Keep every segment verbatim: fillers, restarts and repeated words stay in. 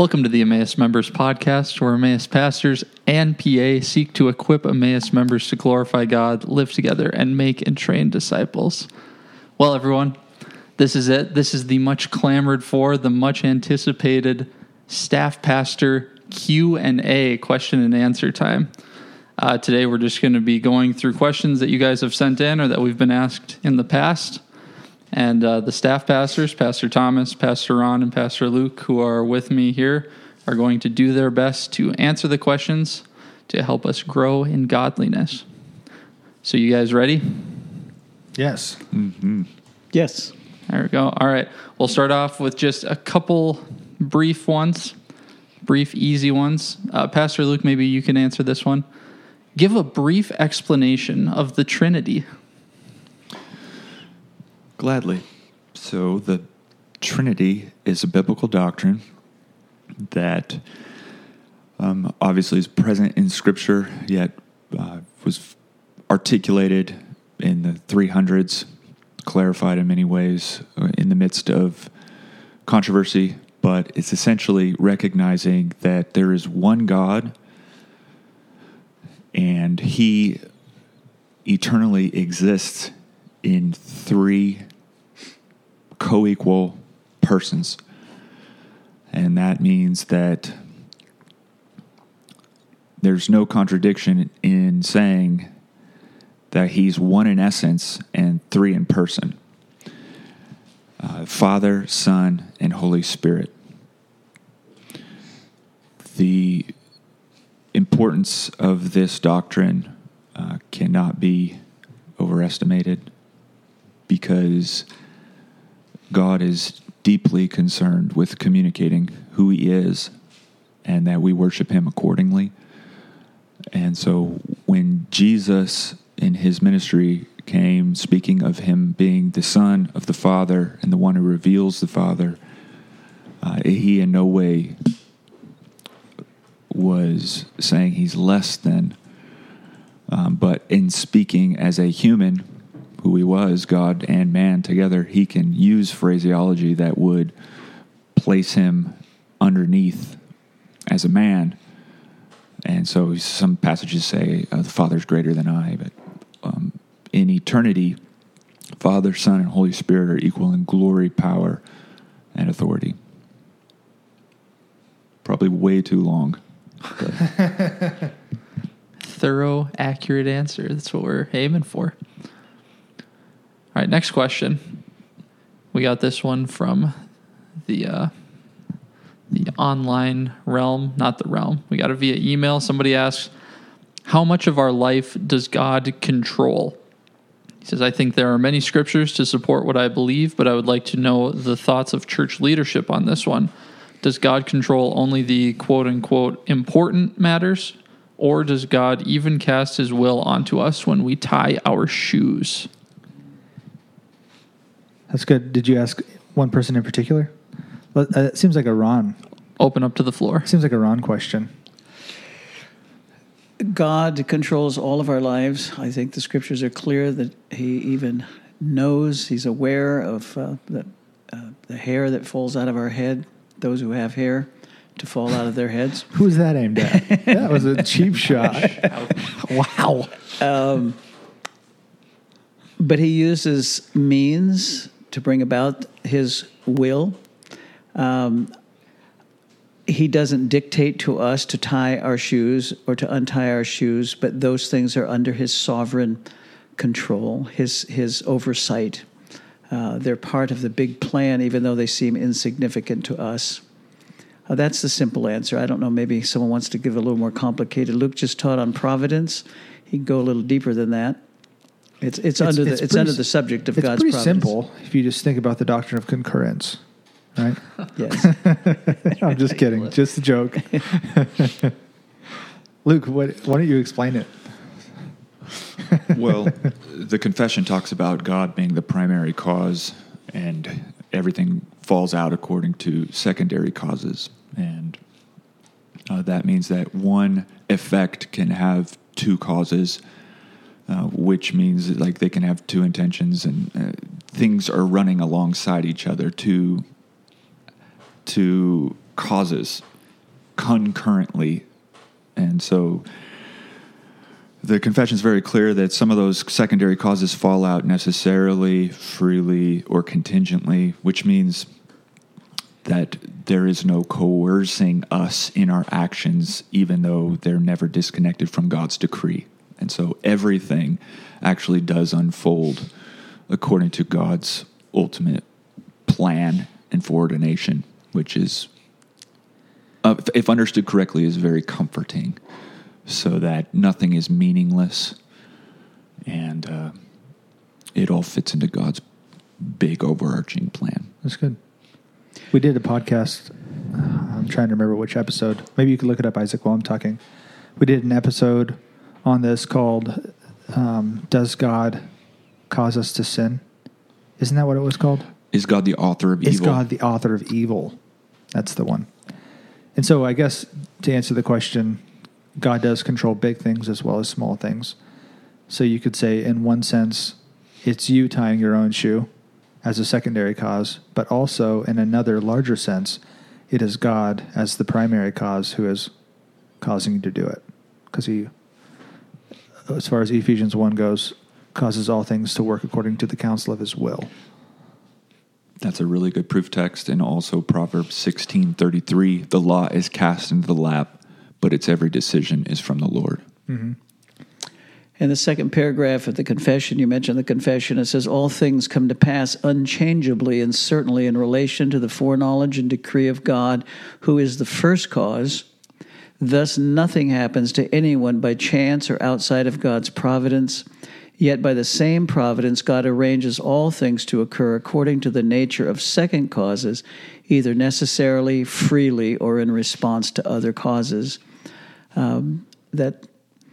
Welcome to the Emmaus Members Podcast, where Emmaus pastors and P A seek to equip Emmaus members to glorify God, live together, and make and train disciples. Well, everyone, this is it. This is the much clamored for, the much anticipated staff pastor Q and A, question and answer time. Uh, today, we're just going to be going through questions that you guys have sent in or that we've been asked in the past. And uh, the staff pastors, Pastor Thomas, Pastor Ron, and Pastor Luke, who are with me here, are going to do their best to answer the questions to help us grow in godliness. So you guys ready? Yes. Mm-hmm. Yes. There we go. All right. We'll start off with just a couple brief ones, brief, easy ones. Uh, Pastor Luke, maybe you can answer this one. Give a brief explanation of the Trinity. Gladly. So the Trinity is a biblical doctrine that um, obviously is present in Scripture, yet uh, was articulated in the three hundreds, clarified in many ways in the midst of controversy, but it's essentially recognizing that there is one God and He eternally exists in three co-equal persons. And that means that there's no contradiction in saying that He's one in essence and three in person. Uh, Father, Son, and Holy Spirit. The importance of this doctrine uh, cannot be overestimated, because God is deeply concerned with communicating who He is and that we worship Him accordingly. And so when Jesus in His ministry came speaking of Him being the Son of the Father and the one who reveals the Father, uh, He in no way was saying He's less than, um, but in speaking as a human, who He was, God and man together, He can use phraseology that would place Him underneath as a man. And so some passages say uh, the Father's greater than I, but um, in eternity, Father, Son, and Holy Spirit are equal in glory, power, and authority. Probably way too long. Thorough, accurate answer. That's what we're aiming for. All right, next question. We got this one from the uh, the online realm, not the realm. We got it via email. Somebody asks, how much of our life does God control? He says, I think there are many scriptures to support what I believe, but I would like to know the thoughts of church leadership on this one. Does God control only the quote-unquote important matters, or does God even cast His will onto us when we tie our shoes? That's good. Did you ask one person in particular? Well, uh, it seems like a Ron. Open up to the floor. Seems like a Ron question. God controls all of our lives. I think the scriptures are clear that He even knows, He's aware of uh, the, uh, the hair that falls out of our head, those who have hair to fall out of their heads. Who's that aimed at? That was a cheap shot. Wow. Um, but He uses means to bring about His will. Um, he doesn't dictate to us to tie our shoes or to untie our shoes, but those things are under His sovereign control, His His oversight. Uh, they're part of the big plan, even though they seem insignificant to us. Uh, that's the simple answer. I don't know, maybe someone wants to give a little more complicated. Luke just taught on providence. He can go a little deeper than that. It's it's, it's under the it's, it's under the subject of it's God's providence. It's pretty providence. simple if you just think about the doctrine of concurrence, right? Yes. I'm just kidding. Just a joke. Luke, what, why don't you explain it? Well, the confession talks about God being the primary cause, and everything falls out according to secondary causes. And uh, that means that one effect can have two causes, uh, which means that, like, they can have two intentions, and uh, things are running alongside each other to to causes concurrently. And so the confession is very clear that some of those secondary causes fall out necessarily, freely, or contingently, which means that there is no coercing us in our actions, even though they're never disconnected from God's decree. And so everything actually does unfold according to God's ultimate plan and foreordination, which is, uh, if understood correctly, is very comforting, so that nothing is meaningless, and uh, it all fits into God's big overarching plan. That's good. We did a podcast. I'm trying to remember which episode. Maybe you could look it up, Isaac, while I'm talking. We did an episode on this called um, Does God Cause Us to Sin? Isn't that what it was called? Is God the author of Is evil? Is God the author of evil? That's the one. And so I guess to answer the question, God does control big things as well as small things. So you could say, in one sense, it's you tying your own shoe as a secondary cause, but also in another larger sense, it is God as the primary cause who is causing you to do it. Because he, as far as Ephesians one goes, causes all things to work according to the counsel of his will. That's a really good proof text. And also Proverbs sixteen thirty-three, the law is cast into the lap, but its every decision is from the Lord. Mm-hmm. In the second paragraph of the confession, you mentioned the confession. It says, all things come to pass unchangeably and certainly in relation to the foreknowledge and decree of God, who is the first cause. Thus nothing happens to anyone by chance or outside of God's providence. Yet by the same providence, God arranges all things to occur according to the nature of second causes, either necessarily, freely, or in response to other causes. Um, that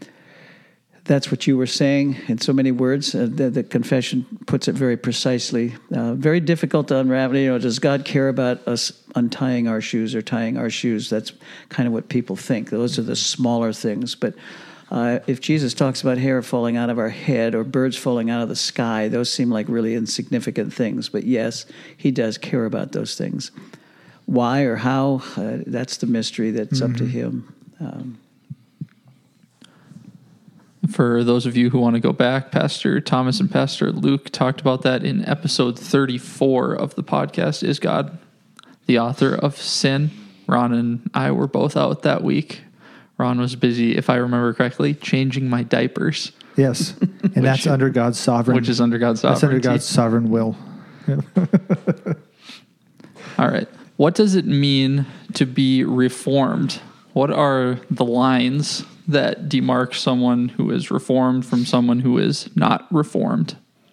that's what you were saying in so many words. Uh, the, the confession puts it very precisely. Uh, very difficult to unravel. You know, does God care about us untying our shoes or tying our shoes? That's kind of what people think. Those are the smaller things, but Uh, if Jesus talks about hair falling out of our head or birds falling out of the sky, those seem like really insignificant things. But yes, he does care about those things. Why or how, uh, that's the mystery that's mm-hmm. up to him. Um, For those of you who want to go back, Pastor Thomas and Pastor Luke talked about that in episode thirty-four of the podcast, Is God the Author of Sin? Ron and I were both out that week. Ron was busy, if I remember correctly, changing my diapers. Yes, and which, that's under God's sovereign. Which is under God's sovereignty. That's under God's sovereign will. All right. What does it mean to be reformed? What are the lines that demark someone who is reformed from someone who is not reformed?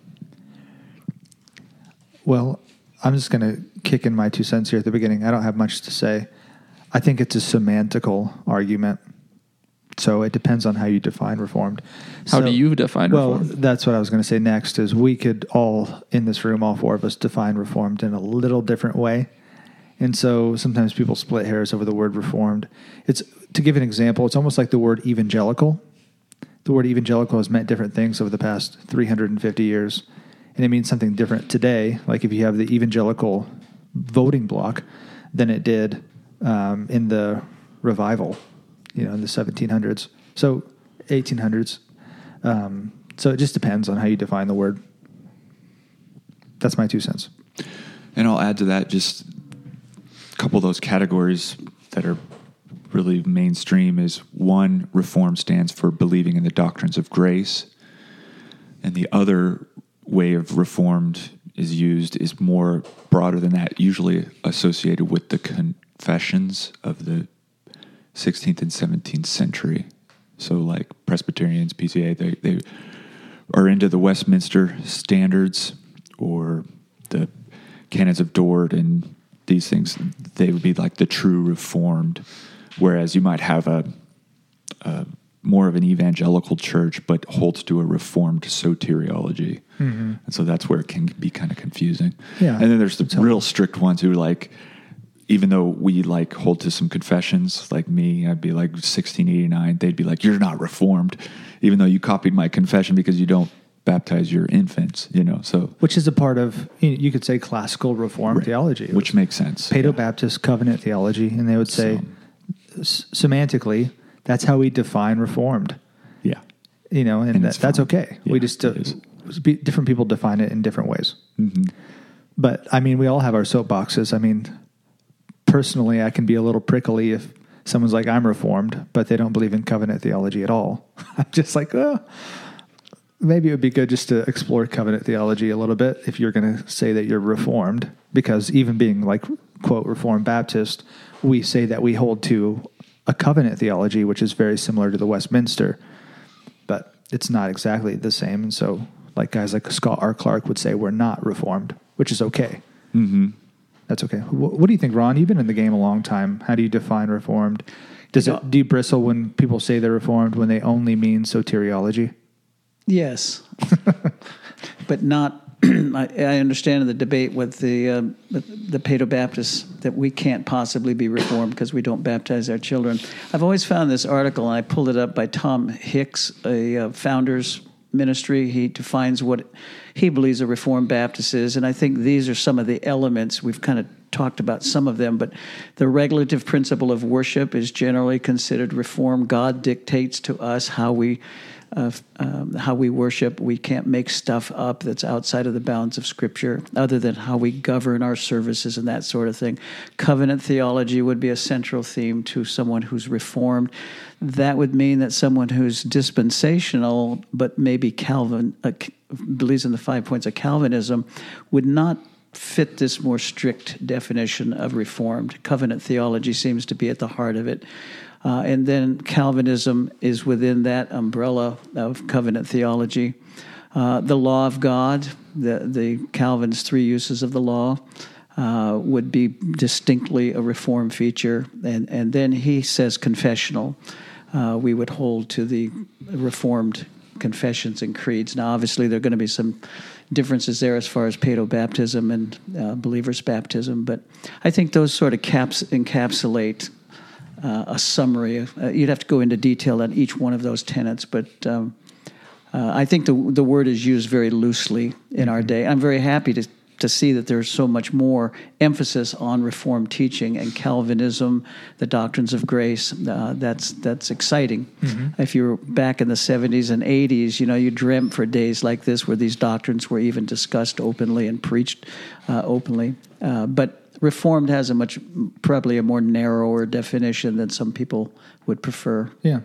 Well, I'm just going to kick in my two cents here at the beginning. I don't have much to say. I think it's a semantical argument. So it depends on how you define reformed. How so, do you define well, reformed? Well, that's what I was going to say next, is we could all, in this room, all four of us, define reformed in a little different way. And so sometimes people split hairs over the word reformed. It's, to give an example, it's almost like the word evangelical. The word evangelical has meant different things over the past three hundred fifty years. And it means something different today. Like if you have the evangelical voting bloc than it did um, in the revival, you know, in the seventeen hundreds. So eighteen hundreds. Um, so it just depends on how you define the word. That's my two cents. And I'll add to that just a couple of those categories that are really mainstream is one, reform stands for believing in the doctrines of grace. And the other way of reformed is used is more broader than that, usually associated with the confessions of the sixteenth and seventeenth century. So like Presbyterians, P C A, they, they are into the Westminster Standards or the Canons of Dort and these things. They would be like the true reformed, whereas you might have a, a more of an evangelical church but holds to a reformed soteriology. Mm-hmm. And so that's where it can be kind of confusing. Yeah. And then there's the so, real strict ones who like, even though we like hold to some confessions, like me, I'd be like sixteen eighty-nine. They'd be like, you're not reformed, even though you copied my confession because you don't baptize your infants, you know, so. Which is a part of, you could say, classical Reformed right. theology. Which makes sense. Paedo-Baptist covenant theology. And they would say, s- semantically, that's how we define Reformed. Yeah. You know, and, And that, it's that's fine. okay. Yeah, we just uh, it is. be- different people define it in different ways. Mm-hmm. But I mean, we all have our soapboxes. I mean, personally, I can be a little prickly if someone's like, I'm Reformed, but they don't believe in covenant theology at all. I'm just like, oh, maybe it would be good just to explore covenant theology a little bit if you're going to say that you're Reformed, because even being like, quote, Reformed Baptist, we say that we hold to a covenant theology, which is very similar to the Westminster, but it's not exactly the same. And so like guys like Scott R. Clark would say, we're not Reformed, which is okay. Mm-hmm. That's okay. What, what do you think, Ron? You've been in the game a long time. How do you define Reformed? Does it, do you bristle when people say they're Reformed when they only mean soteriology? Yes, but not. I, I understand in the debate with the uh, with the Paedo-Baptists that we can't possibly be Reformed because we don't baptize our children. I've always found this article, and I pulled it up by Tom Hicks, a uh, founders ministry. He defines what he believes a Reformed Baptist is, and I think these are some of the elements. We've kind of talked about some of them, but the regulative principle of worship is generally considered Reformed. God dictates to us how we uh, um, how we worship. We can't make stuff up that's outside of the bounds of Scripture, other than how we govern our services and that sort of thing. Covenant theology would be a central theme to someone who's Reformed. That would mean that someone who's dispensational, but maybe Calvin, uh, believes in the five points of Calvinism, would not fit this more strict definition of Reformed. Covenant theology seems to be at the heart of it. Uh, and then Calvinism is within that umbrella of covenant theology. Uh, the law of God, the, the Calvin's three uses of the law, uh, would be distinctly a Reformed feature. And, and then he says confessional. Uh, we would hold to the Reformed confessions and creeds. Now, obviously, there are going to be some differences there as far as paedo-baptism and uh, believer's baptism, but I think those sort of caps encapsulate uh, a summary. Uh, you'd have to go into detail on each one of those tenets, but um, uh, I think the the word is used very loosely in our day. I'm very happy to to see that there's so much more emphasis on Reformed teaching and Calvinism, the doctrines of grace. Uh, that's that's exciting. Mm-hmm. If you were back in the seventies and eighties, you know, you dreamt for days like this where these doctrines were even discussed openly and preached uh, openly. Uh, but Reformed has a much, probably a more narrower definition than some people would prefer. Yeah.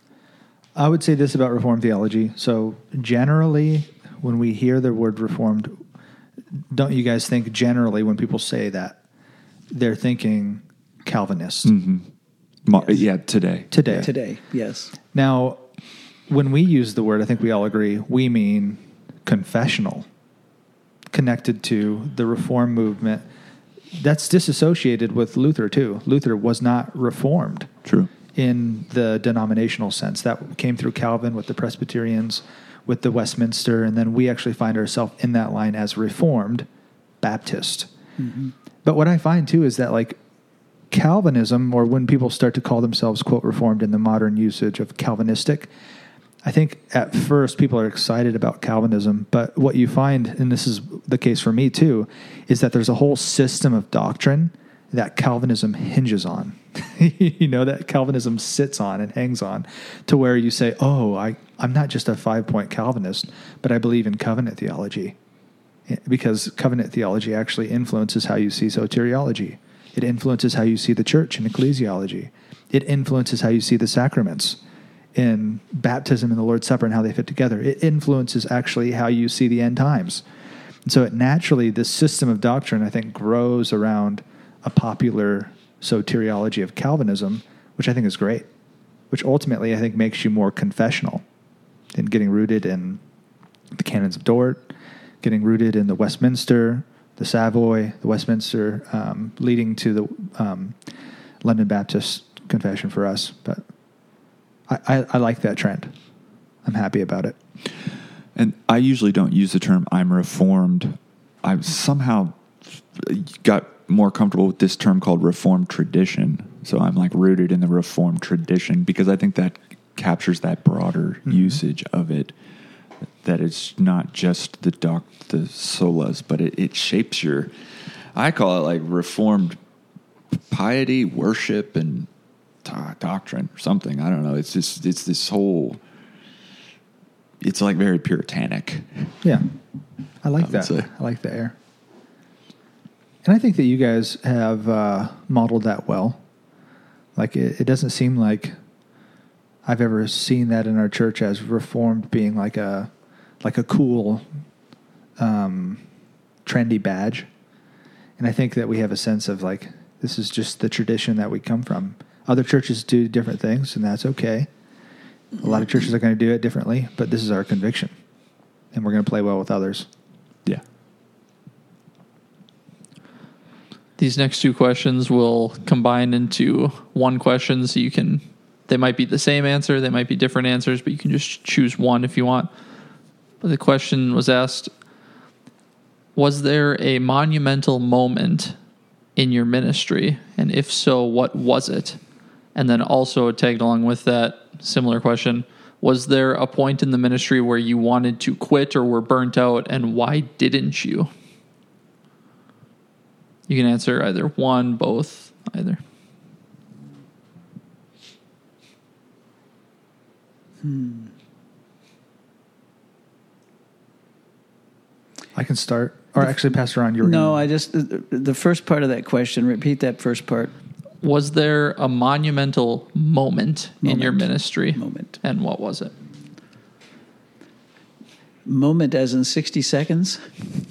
I would say this about Reformed theology. So generally, when we hear the word Reformed, don't you guys think generally when people say that, they're thinking Calvinist? Mm-hmm. Mo- Yes. Yeah, today. Today. Today, yes. Now, when we use the word, I think we all agree, we mean confessional, connected to the Reform movement. That's disassociated with Luther, too. Luther was not Reformed. True. In the denominational sense. That came through Calvin with the Presbyterians, with the Westminster, and then we actually find ourselves in that line as Reformed Baptist. Mm-hmm. But what I find, too, is that, like, Calvinism, or when people start to call themselves, quote, Reformed in the modern usage of Calvinistic, I think at first people are excited about Calvinism, but what you find, and this is the case for me too, is that there's a whole system of doctrine that Calvinism hinges on. You know, that Calvinism sits on and hangs on, to where you say, oh, I, I'm not just a five-point Calvinist, but I believe in covenant theology. Because covenant theology actually influences how you see soteriology. It influences how you see the church and ecclesiology. It influences how you see the sacraments in baptism and the Lord's Supper and how they fit together. It influences actually how you see the end times. And so it naturally, this system of doctrine, I think, grows around a popular soteriology of Calvinism, which I think is great, which ultimately I think makes you more confessional in getting rooted in the canons of Dort, getting rooted in the Westminster, the Savoy, the Westminster, um, leading to the um, London Baptist Confession for us. But I, I, I like that trend. I'm happy about it. And I usually don't use the term I'm Reformed. I've somehow got more comfortable with this term called Reformed tradition. So I'm like rooted in the Reformed tradition because I think that captures that broader mm-hmm. usage of it. That it's not just the doc, the solas, but it, it shapes your, I call it like Reformed piety, worship, and do- doctrine or something. I don't know. It's just it's this whole. It's like very puritanic. Yeah, I like I would that. say. I like the air. And I think that you guys have uh, modeled that well. Like, it, it doesn't seem like I've ever seen that in our church as Reformed being like a like a cool, um, trendy badge. And I think that we have a sense of like, this is just the tradition that we come from. Other churches do different things, and that's okay. A lot of churches are going to do it differently, but this is our conviction. And we're going to play well with others. Yeah. These next two questions will combine into one question, so you can, they might be the same answer, they might be different answers, but you can just choose one if you want. But the question was asked, was there a monumental moment in your ministry? And if so, what was it? And then also tagged along with that similar question, was there a point in the ministry where you wanted to quit or were burnt out, and why didn't you? You can answer either one, both, either. Hmm. I can start. Or actually, Pastor Ron, you were No, gonna... I just, the, the first part of that question, repeat that first part. Was there a monumental moment, moment in your ministry? Moment. And what was it? Moment as in sixty seconds?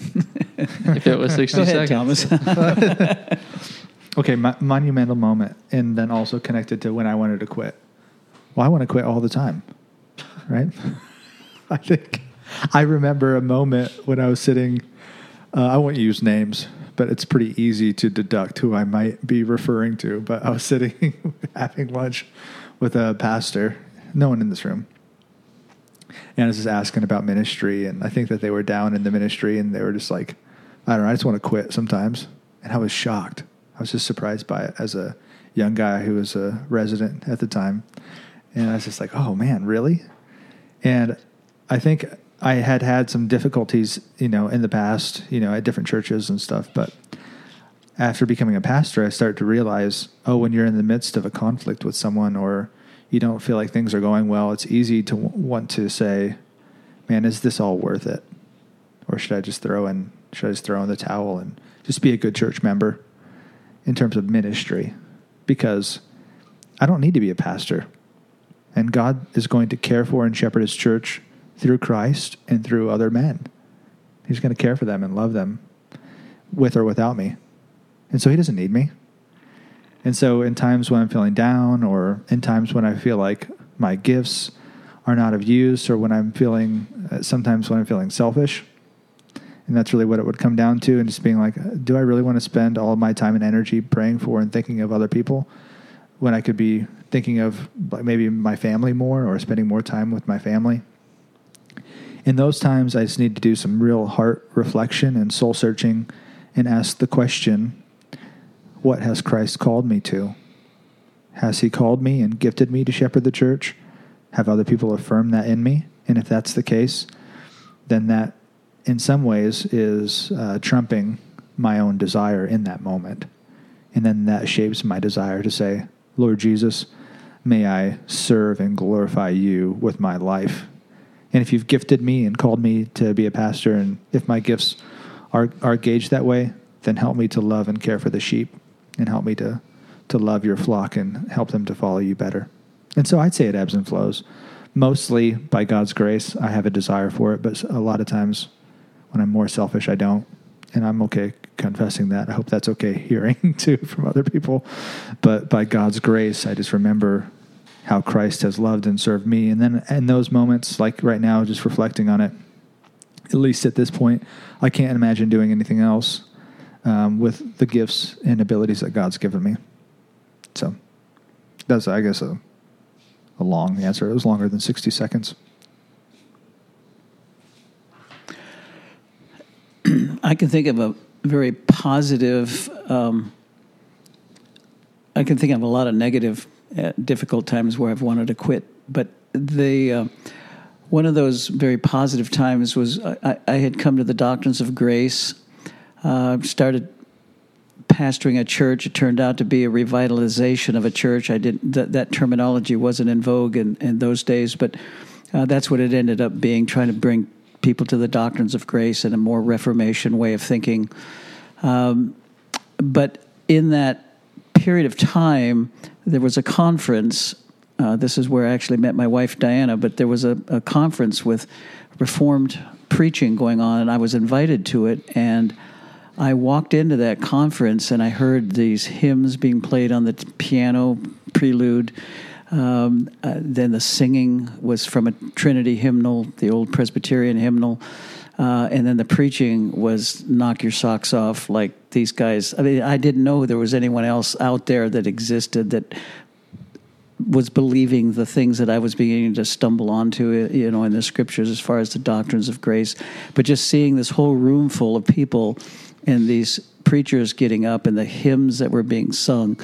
If it was sixty Go ahead, seconds. Thomas. Okay, mo- monumental moment, and then also connected to when I wanted to quit. Well, I want to quit all the time, right? I think I remember a moment when I was sitting, uh, I won't use names, but it's pretty easy to deduct who I might be referring to. But I was sitting having lunch with a pastor, no one in this room. And I was just asking about ministry, and I think that they were down in the ministry, and they were just like, I don't know, I just want to quit sometimes. And I was shocked. I was just surprised by it as a young guy who was a resident at the time. And I was just like, oh, man, really? And I think I had had some difficulties, you know, in the past, you know, at different churches and stuff. But after becoming a pastor, I started to realize, oh, when you're in the midst of a conflict with someone or you don't feel like things are going well, it's easy to w- want to say, man, is this all worth it? Or should I just throw in, should I just throw in the towel and just be a good church member in terms of ministry? Because I don't need to be a pastor. And God is going to care for and shepherd his church through Christ and through other men. He's going to care for them and love them with or without me. And so he doesn't need me. And so in times when I'm feeling down, or in times when I feel like my gifts are not of use, or when I'm feeling, uh, sometimes when I'm feeling selfish, and that's really what it would come down to, and just being like, do I really want to spend all of my time and energy praying for and thinking of other people when I could be thinking of maybe my family more, or spending more time with my family? In those times, I just need to do some real heart reflection and soul searching and ask the question, what has Christ called me to? Has he called me and gifted me to shepherd the church? Have other people affirmed that in me? And if that's the case, then that in some ways is uh, trumping my own desire in that moment. And then that shapes my desire to say, Lord Jesus, may I serve and glorify you with my life. And if you've gifted me and called me to be a pastor, and if my gifts are, are gauged that way, then help me to love and care for the sheep, and help me to, to love your flock and help them to follow you better. And so I'd say it ebbs and flows. Mostly by God's grace, I have a desire for it, but a lot of times when I'm more selfish, I don't. And I'm okay confessing that. I hope that's okay hearing too from other people. But by God's grace, I just remember how Christ has loved and served me. And then in those moments, like right now, just reflecting on it, at least at this point, I can't imagine doing anything else um, with the gifts and abilities that God's given me. So that's, I guess, a, a long answer. It was longer than sixty seconds. I can think of a very positive, um, I can think of a lot of negative, uh, difficult times where I've wanted to quit. But the uh, one of those very positive times was I, I had come to the doctrines of grace, uh, started pastoring a church. It turned out to be a revitalization of a church. I didn't that, that terminology wasn't in vogue in, in those days, but uh, that's what it ended up being, trying to bring people to the doctrines of grace and a more Reformation way of thinking. Um, but in that period of time, there was a conference. Uh, this is where I actually met my wife, Diana, but there was a, a conference with Reformed preaching going on, and I was invited to it, and I walked into that conference, and I heard these hymns being played on the piano, prelude. Um, uh, then the singing was from a Trinity hymnal, the old Presbyterian hymnal. Uh, and then the preaching was knock your socks off, like these guys. I mean, I didn't know there was anyone else out there that existed that was believing the things that I was beginning to stumble onto, you know, in the scriptures as far as the doctrines of grace. But just seeing this whole room full of people and these preachers getting up and the hymns that were being sung,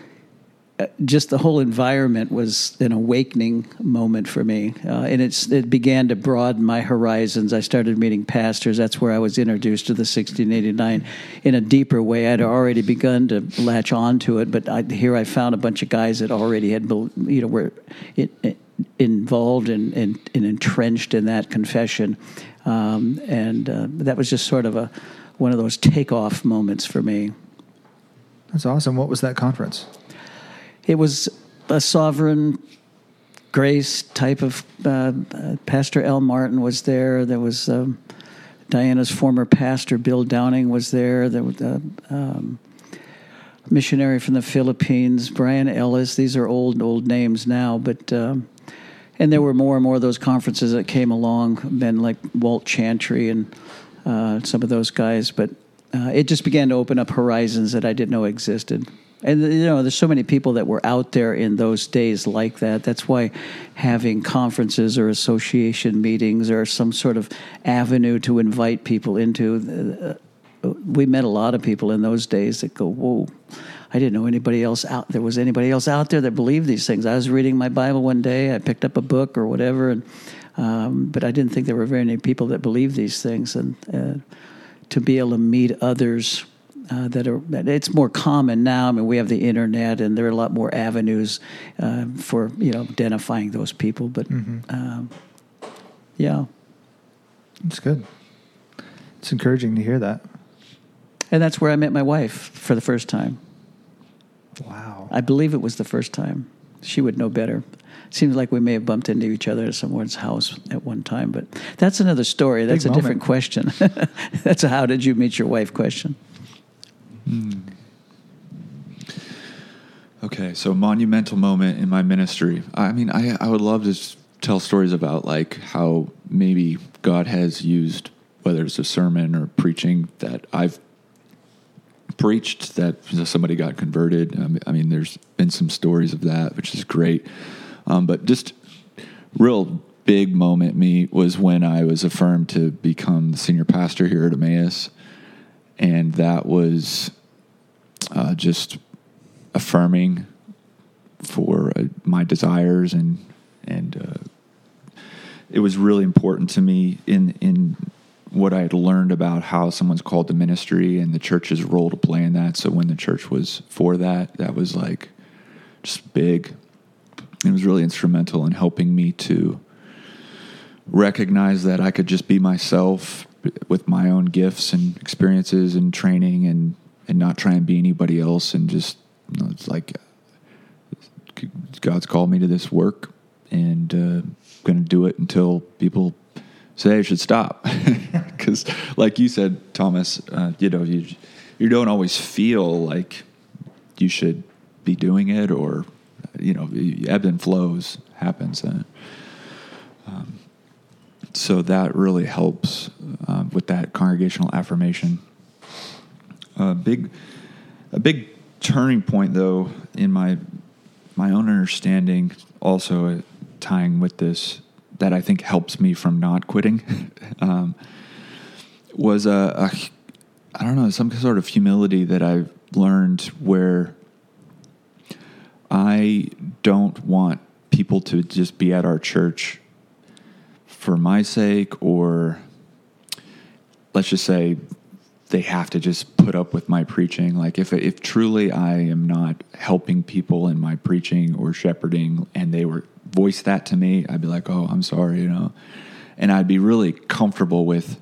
just the whole environment was an awakening moment for me. Uh, and it's it began to broaden my horizons. I started meeting pastors. That's where I was introduced to the sixteen eighty-nine in a deeper way. I'd already begun to latch onto it, but I, here I found a bunch of guys that already had, you know, were it, it, involved and, and, and entrenched in that confession. Um, and uh, that was just sort of a one of those takeoff moments for me. That's awesome. What was that conference? It was a sovereign grace type of, uh, uh, Pastor L. Martin was there. There was um, Diana's former pastor, Bill Downing, was there. There was a um, missionary from the Philippines, Brian Ellis. These are old, old names now. but um, And there were more and more of those conferences that came along, men like Walt Chantry and uh, some of those guys. But uh, it just began to open up horizons that I didn't know existed. And, you know, there's so many people that were out there in those days like that. That's why having conferences or association meetings or some sort of avenue to invite people into, uh, we met a lot of people in those days that go, whoa, I didn't know anybody else out there was anybody else out there that believed these things. I was reading my Bible one day, I picked up a book or whatever, and um, but I didn't think there were very many people that believed these things. And uh, to be able to meet others Uh, that are, it's more common now. I mean, we have the internet, and there are a lot more avenues uh, for, you know, identifying those people. But mm-hmm. um, yeah, it's good. It's encouraging to hear that. And that's where I met my wife for the first time. Wow! I believe it was the first time. She would know better. Seems like we may have bumped into each other at someone's house at one time, but that's another story. That's Big a moment. Different question. That's a "how did you meet your wife" question. Hmm. Okay, so monumental moment in my ministry. I mean, I I would love to tell stories about like how maybe God has used, whether it's a sermon or preaching that I've preached that somebody got converted. I mean, there's been some stories of that, which is great. Um, but just real big moment me was when I was affirmed to become the senior pastor here at Emmaus. And that was uh, just affirming for uh, my desires, and and uh, it was really important to me in in what I had learned about how someone's called to ministry and the church's role to play in that. So when the church was for that, that was like just big. It was really instrumental in helping me to recognize that I could just be myself with my own gifts and experiences and training, and, and not try and be anybody else. And just, you know, it's like God's called me to this work, and uh, going to do it until people say I should stop. Because like you said, Thomas, uh, you know, you, you don't always feel like you should be doing it, or, you know, ebb and flows happens. Uh, um, So that really helps um, with that congregational affirmation. A big, a big turning point, though, in my my own understanding, also uh, tying with this, that I think helps me from not quitting, um, was a, a I don't know some sort of humility that I've learned, where I don't want people to just be at our church for my sake, or let's just say they have to just put up with my preaching. Like if if truly I am not helping people in my preaching or shepherding, and they were voice that to me, I'd be like, oh, I'm sorry, you know, and I'd be really comfortable with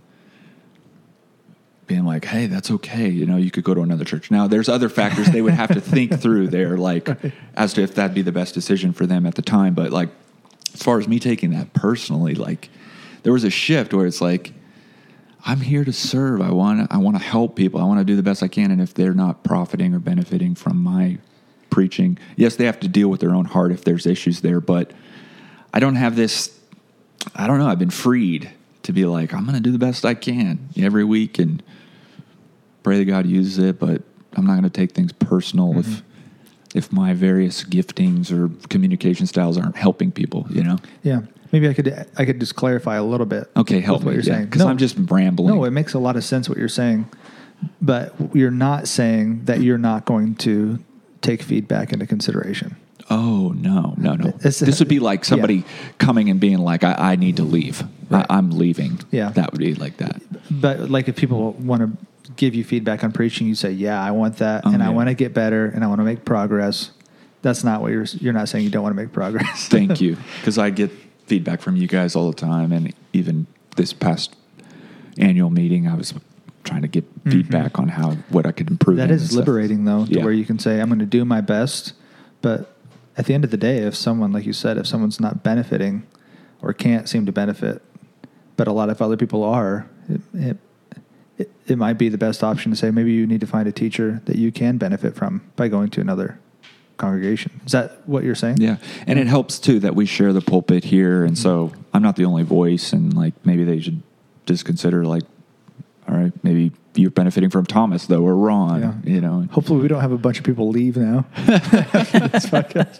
being like, hey, that's okay. You know, you could go to another church. Now, there's other factors they would have to think through there, like right. as to if that'd be the best decision for them at the time. But like, as far as me taking that personally, like there was a shift where it's like, I'm here to serve. I want to, I want to help people. I want to do the best I can. And if they're not profiting or benefiting from my preaching, yes, they have to deal with their own heart if there's issues there. But I don't have this, I don't know. I've been freed to be like, I'm going to do the best I can every week and pray that God uses it, but I'm not going to take things personal mm-hmm. if if my various giftings or communication styles aren't helping people, you know? Yeah. Maybe I could I could just clarify a little bit. Okay, help with what me, you're yeah, saying. Because no, I'm just rambling. No, it makes a lot of sense what you're saying, but you're not saying that you're not going to take feedback into consideration. Oh, no, no, no. It's, this would be like somebody yeah. coming and being like, I, I need to leave. Right. I, I'm leaving. Yeah. That would be like that. But like if people want to give you feedback on preaching, you say, yeah, I want that, oh, and yeah. I want to get better, and I want to make progress. That's not what you're, you're not saying you don't want to make progress. Thank you. Because I get feedback from you guys all the time, and even this past annual meeting, I was trying to get mm-hmm. feedback on how, what I could improve. That is liberating, though, to yeah. where you can say, I'm going to do my best, but at the end of the day, if someone, like you said, if someone's not benefiting or can't seem to benefit, but a lot of other people are, it, it, it, it might be the best option to say maybe you need to find a teacher that you can benefit from by going to another congregation. Is that what you're saying? Yeah. And it helps, too, that we share the pulpit here, and so I'm not the only voice, and, like, maybe they should just consider, like, all right, maybe you're benefiting from Thomas, though, or Ron, yeah. you know. Hopefully we don't have a bunch of people leave now. This podcast.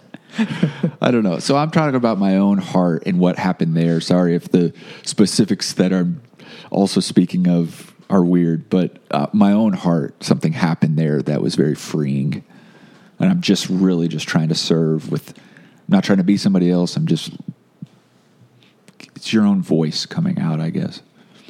I don't know. So I'm talking about my own heart and what happened there. Sorry if the specifics that I'm also speaking of are weird, but uh, my own heart, something happened there that was very freeing. And I'm just really just trying to serve with, I'm not trying to be somebody else. I'm just, it's your own voice coming out, I guess.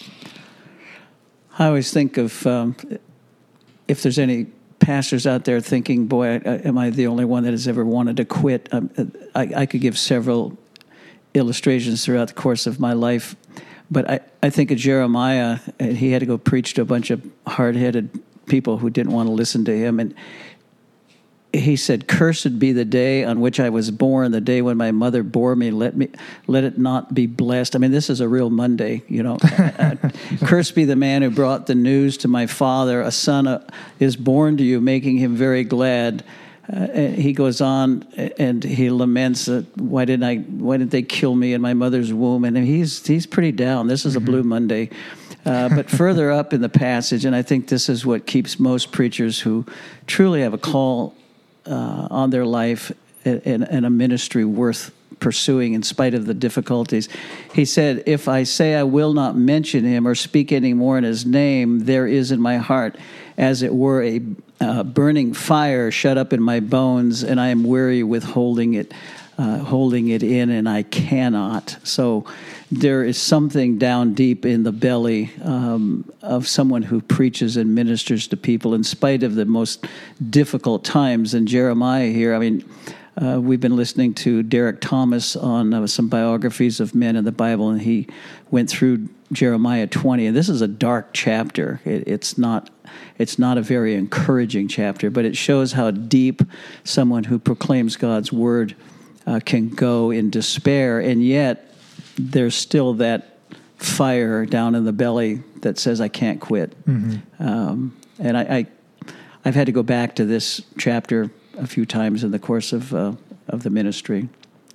I always think of um, if there's any pastors out there thinking, boy, am I the only one that has ever wanted to quit? Um, I, I could give several illustrations throughout the course of my life. But I, I think of Jeremiah, and he had to go preach to a bunch of hard-headed people who didn't want to listen to him. And he said, "Cursed be the day on which I was born, the day when my mother bore me. Let me, let it not be blessed." I mean, this is a real Monday, you know. "Cursed be the man who brought the news to my father. A son uh, is born to you, making him very glad." Uh, and he goes on and he laments that why didn't I? Why didn't they kill me in my mother's womb? And he's he's pretty down. This is mm-hmm. a Blue Monday. Uh, but further up in the passage, and I think this is what keeps most preachers who truly have a call Uh, on their life and, and a ministry worth pursuing in spite of the difficulties. He said, "If I say I will not mention him or speak any more in his name, there is in my heart, as it were, a uh, burning fire shut up in my bones, and I am weary with holding it, uh, holding it in, and I cannot." So there is something down deep in the belly um, of someone who preaches and ministers to people in spite of the most difficult times. And Jeremiah here, I mean, uh, we've been listening to Derek Thomas on uh, some biographies of men in the Bible, and he went through Jeremiah twenty. And this is a dark chapter. It, it's not it's not a very encouraging chapter, but it shows how deep someone who proclaims God's word uh, can go in despair, and yet there's still that fire down in the belly that says, I can't quit. Mm-hmm. Um, and I, I, I've had to go back to this chapter a few times in the course of uh, of the ministry.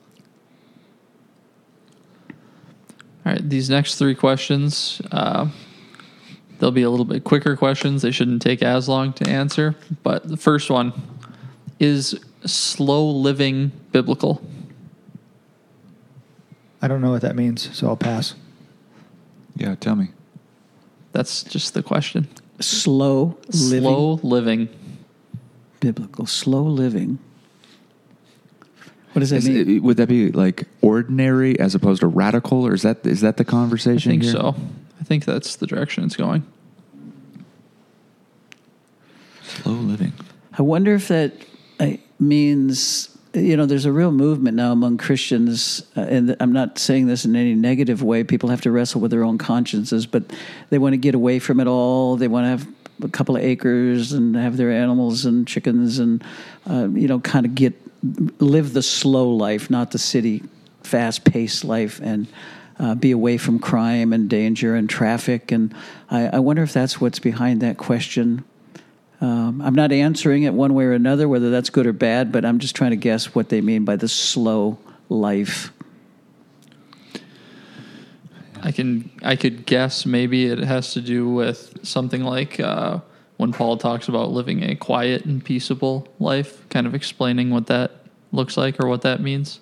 All right, these next three questions, uh, they'll be a little bit quicker questions. They shouldn't take as long to answer. But the first one, is slow living biblical? I don't know what that means, so I'll pass. Yeah, tell me. That's just the question. Slow living. Slow living. Biblical. Slow living. What does that is mean? It, would that be like ordinary as opposed to radical, or is that is that the conversation I think here? so. I think that's the direction it's going. slow living. I wonder if that uh, means, you know, there's a real movement now among Christians, uh, and I'm not saying this in any negative way. People have to wrestle with their own consciences, but they want to get away from it all. They want to have a couple of acres and have their animals and chickens and, uh, you know, kind of get, live the slow life, not the city, fast-paced life, and uh, be away from crime and danger and traffic. And I, I wonder if that's what's behind that question. Um, I'm not answering it one way or another, whether that's good or bad, but I'm just trying to guess what they mean by the slow life. I can I could guess maybe it has to do with something like uh, when Paul talks about living a quiet and peaceable life, kind of explaining what that looks like or what that means.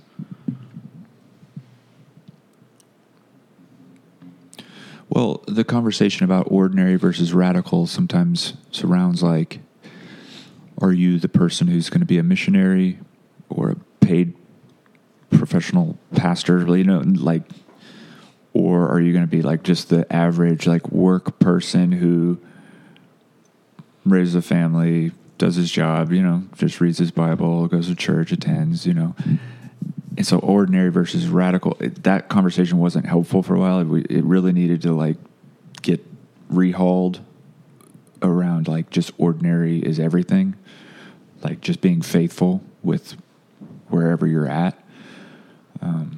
Well, the conversation about ordinary versus radical sometimes surrounds like, are you the person who's going to be a missionary or a paid professional pastor, you know, like, or are you going to be like just the average like work person who raises a family, does his job, you know, just reads his Bible, goes to church, attends, you know. And so ordinary versus radical, it, that conversation wasn't helpful for a while. It, it really needed to like get rehauled around like just ordinary is everything. Like just being faithful with wherever you're at. Um,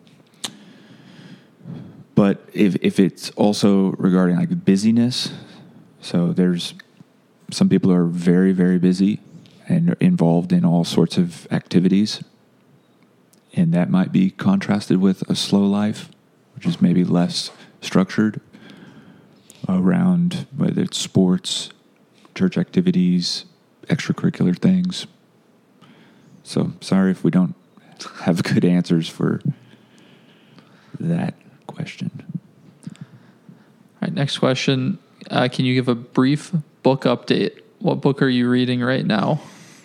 but if if it's also regarding like busyness, so there's some people are very, very busy and involved in all sorts of activities. And that might be contrasted with a slow life, which is maybe less structured around whether it's sports, church activities, extracurricular things. So sorry if we don't have good answers for that question. All right, next question. Uh, can you give a brief book update? What book are you reading right now?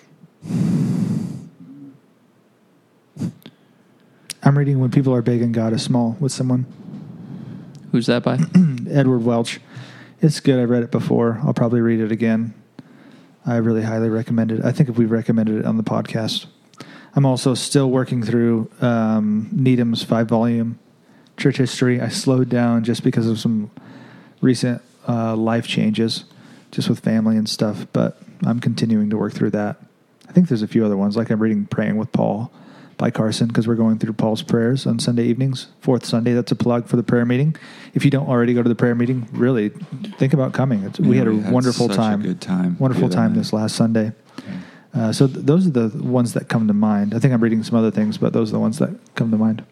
I'm reading When People Are Big and God Is Small with someone. Who's that by? Edward Welch. It's good. I've read it before. I'll probably read it again. I really highly recommend it. I think if we've recommended it on the podcast. I'm also still working through um, Needham's five-volume church history. I slowed down just because of some recent uh, life changes, just with family and stuff, but I'm continuing to work through that. I think there's a few other ones, like I'm reading Praying with Paul by Carson, because we're going through Paul's prayers on Sunday evenings. Fourth Sunday, that's a plug for the prayer meeting. If you don't already go to the prayer meeting, really think about coming. It's, yeah, we had a we had wonderful such time. A good time. Wonderful yeah, time this last Sunday. Uh, so th- those are the ones that come to mind. I think I'm reading some other things, but those are the ones that come to mind.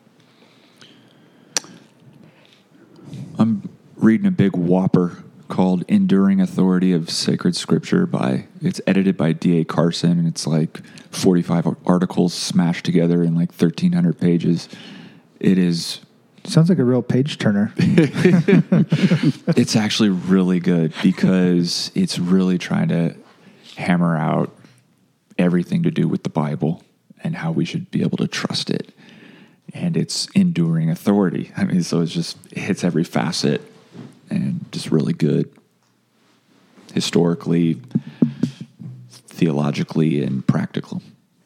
I'm reading a big whopper called Enduring Authority of Sacred Scripture by, it's edited by D A Carson, and it's like forty-five articles smashed together in like thirteen hundred pages. It is... Sounds like a real page turner. It's actually really good because it's really trying to hammer out everything to do with the Bible and how we should be able to trust it. And it's enduring authority. I mean, so it's just, it hits every facet and just really good historically, theologically, and practical.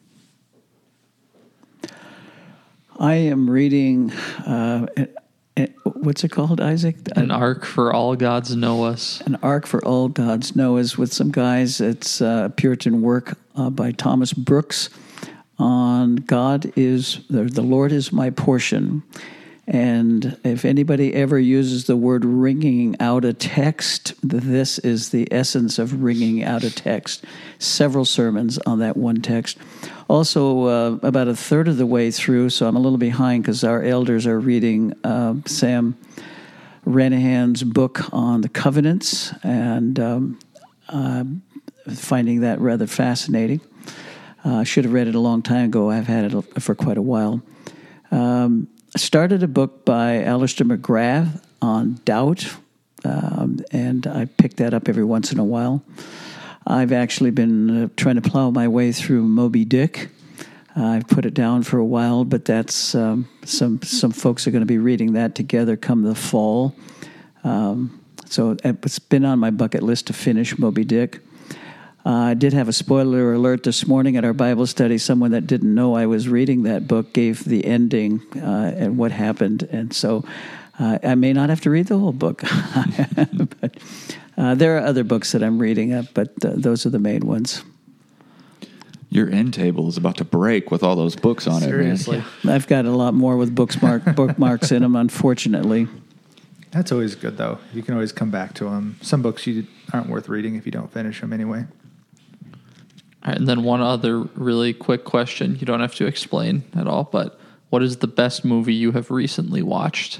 I am reading, uh, what's it called, Isaac? An Ark for All Gods Noahs. An Ark for All Gods Noahs with some guys. It's a Puritan work uh, by Thomas Brooks on God is, the Lord is my portion. And if anybody ever uses the word wringing out a text, this is the essence of wringing out a text. Several sermons on that one text. Also, uh, about a third of the way through, so I'm a little behind because our elders are reading uh, Sam Renihan's book on the covenants, and um, uh, finding that rather fascinating. I uh, should have read it a long time ago. I've had it for quite a while. Um, I started a book by Alistair McGrath on doubt, um, and I pick that up every once in a while. I've actually been uh, trying to plow my way through Moby Dick. Uh, I've put it down for a while, but that's um, some some folks are going to be reading that together come the fall. Um, so it's been on my bucket list to finish Moby Dick. Uh, I did have a spoiler alert this morning at our Bible study. Someone that didn't know I was reading that book gave the ending uh, and what happened. And so uh, I may not have to read the whole book. But uh, there are other books that I'm reading, uh, but uh, those are the main ones. Your end table is about to break with all those books on Seriously. it, man. I've got a lot more with bookmark, bookmarks in them, unfortunately. That's always good, though. You can always come back to them. Some books you aren't worth reading if you don't finish them anyway. All right, and then one other really quick question. You don't have to explain at all, but what is the best movie you have recently watched?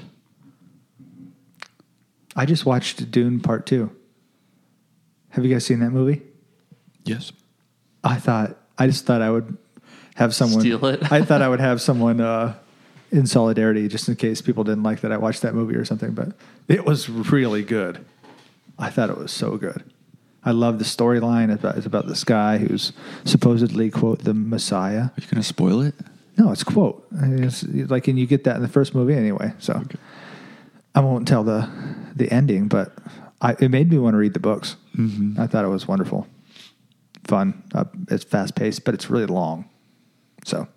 I just watched Dune Part two. Have you guys seen that movie? Yes. I thought, I just thought I would have someone. Steal it. I thought I would have someone uh, in solidarity just in case people didn't like that I watched that movie or something, but it was really good. I thought it was so good. I love the storyline. It's about, it's about this guy who's supposedly, quote, the Messiah. Are you going to spoil it? No, it's quote. It's like, and you get that in the first movie anyway. So okay. I won't tell the the ending, but I, it made me want to read the books. Mm-hmm. I thought it was wonderful, fun. Uh, it's fast paced, but it's really long. So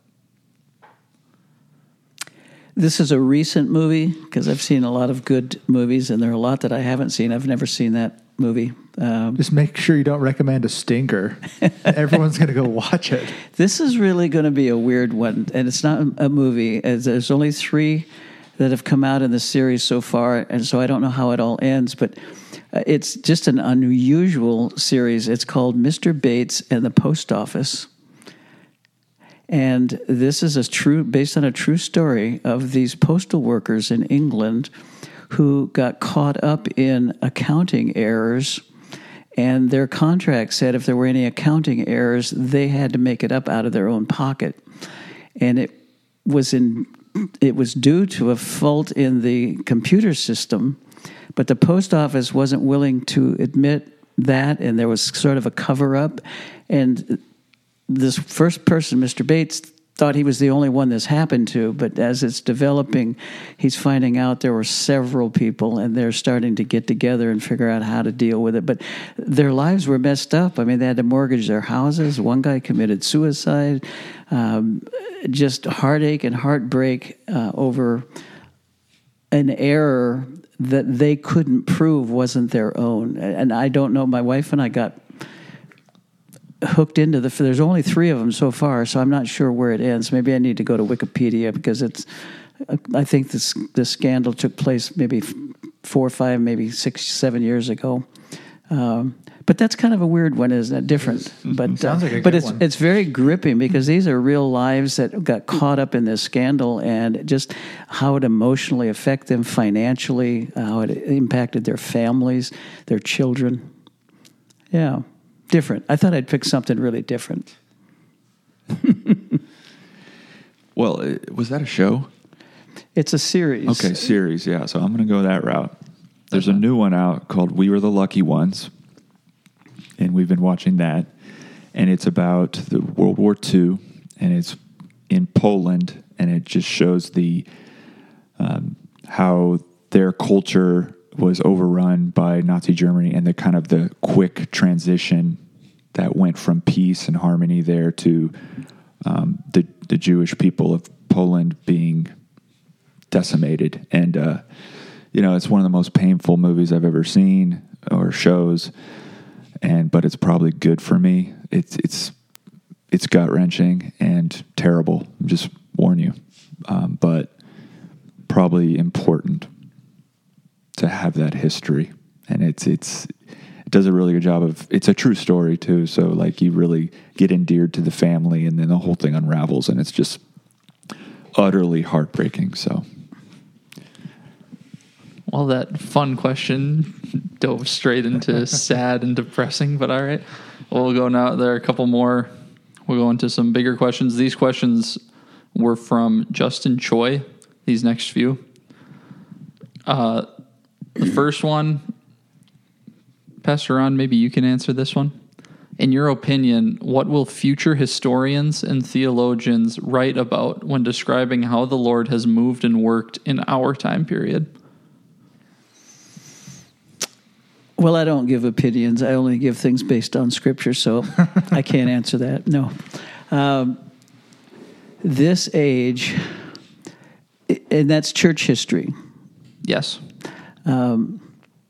this is a recent movie because I've seen a lot of good movies, and there are a lot that I haven't seen. I've never seen that movie. Um, Just make sure you don't recommend a stinker. Everyone's going to go watch it. This is really going to be a weird one, and it's not a movie. There's only three that have come out in the series so far, and so I don't know how it all ends, but it's just an unusual series. It's called Mister Bates and the Post Office. And this is a true, based on a true story of these postal workers in England who got caught up in accounting errors, and their contract said if there were any accounting errors, they had to make it up out of their own pocket. And it was in it was due to a fault in the computer system, but the post office wasn't willing to admit that, and there was sort of a cover-up. And this first person, Mister Bates, thought he was the only one this happened to, but as it's developing, he's finding out there were several people, and they're starting to get together and figure out how to deal with it. But their lives were messed up. I mean, they had to mortgage their houses. One guy committed suicide. Um, just heartache and heartbreak uh, over an error that they couldn't prove wasn't their own. And I don't know, my wife and I got hooked into the, there's only three of them so far, so I'm not sure where it ends. Maybe I need to go to Wikipedia because it's, I think this this scandal took place maybe four or five, maybe six, seven years ago. Um, but that's kind of a weird one, isn't it? Different, but Sounds like a uh, but good it's one. it's very gripping because these are real lives that got caught up in this scandal, and just how it emotionally affected them financially, how it impacted their families, their children. Yeah, different. I thought I'd pick something really different. Well, it- was that a show? It's a series. Okay, series, yeah. So I'm going to go that route. There's a new one out called We Were the Lucky Ones, and we've been watching that. And it's about the World War Two, and it's in Poland, and it just shows the um, how their culture was overrun by Nazi Germany, and the kind of the quick transition that went from peace and harmony there to um, the the Jewish people of Poland being decimated. And uh, you know, it's one of the most painful movies I've ever seen, or shows. And but it's probably good for me. It's it's it's gut wrenching and terrible. Just warn you, um, but probably important to have that history. And it's it's it does a really good job of. It's a true story too. So like you really get endeared to the family, and then the whole thing unravels, and it's just utterly heartbreaking. So. Well, that fun question dove straight into sad and depressing, but all right. We'll go now. There are a couple more. We'll go into some bigger questions. These questions were from Justin Choi, these next few. Uh, the first one, Pastor Ron, maybe you can answer this one. In your opinion, what will future historians and theologians write about when describing how the Lord has moved and worked in our time period? Well, I don't give opinions. I only give things based on Scripture, so I can't answer that. No. Um, this age, and that's church history. Yes. Um,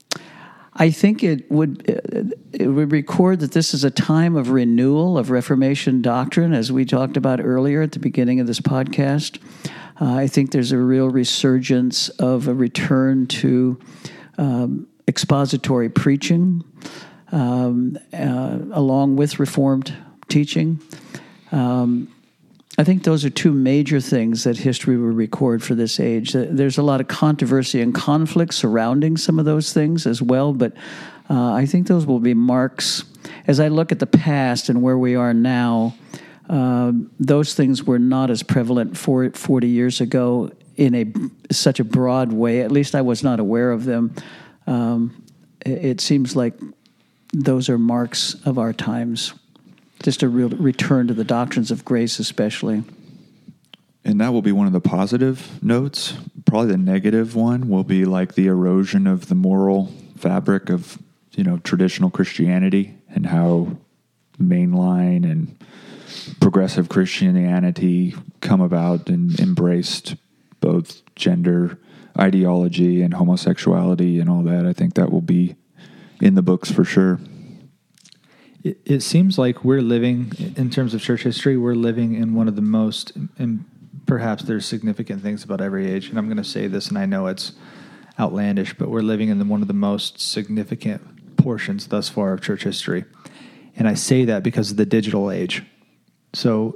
I think it would it would record that this is a time of renewal of Reformation doctrine, as we talked about earlier at the beginning of this podcast. Uh, I think there's a real resurgence of a return to um, expository preaching, um, uh, along with Reformed teaching. Um, I think those are two major things that history will record for this age. There's a lot of controversy and conflict surrounding some of those things as well, but uh, I think those will be marks. As I look at the past and where we are now, uh, those things were not as prevalent for forty years ago in a such a broad way. At least I was not aware of them. Um, it, it seems like those are marks of our times. Just a real return to the doctrines of grace, especially. And that will be one of the positive notes. Probably the negative one will be like the erosion of the moral fabric of, you know, traditional Christianity and how mainline and progressive Christianity come about and embraced both gender ideology and homosexuality and all that. I think that will be in the books for sure. It, it seems like we're living, in terms of church history, we're living in one of the most, and perhaps there's significant things about every age, and I'm going to say this, and I know it's outlandish, but we're living in the, one of the most significant portions thus far of church history. And I say that because of the digital age. So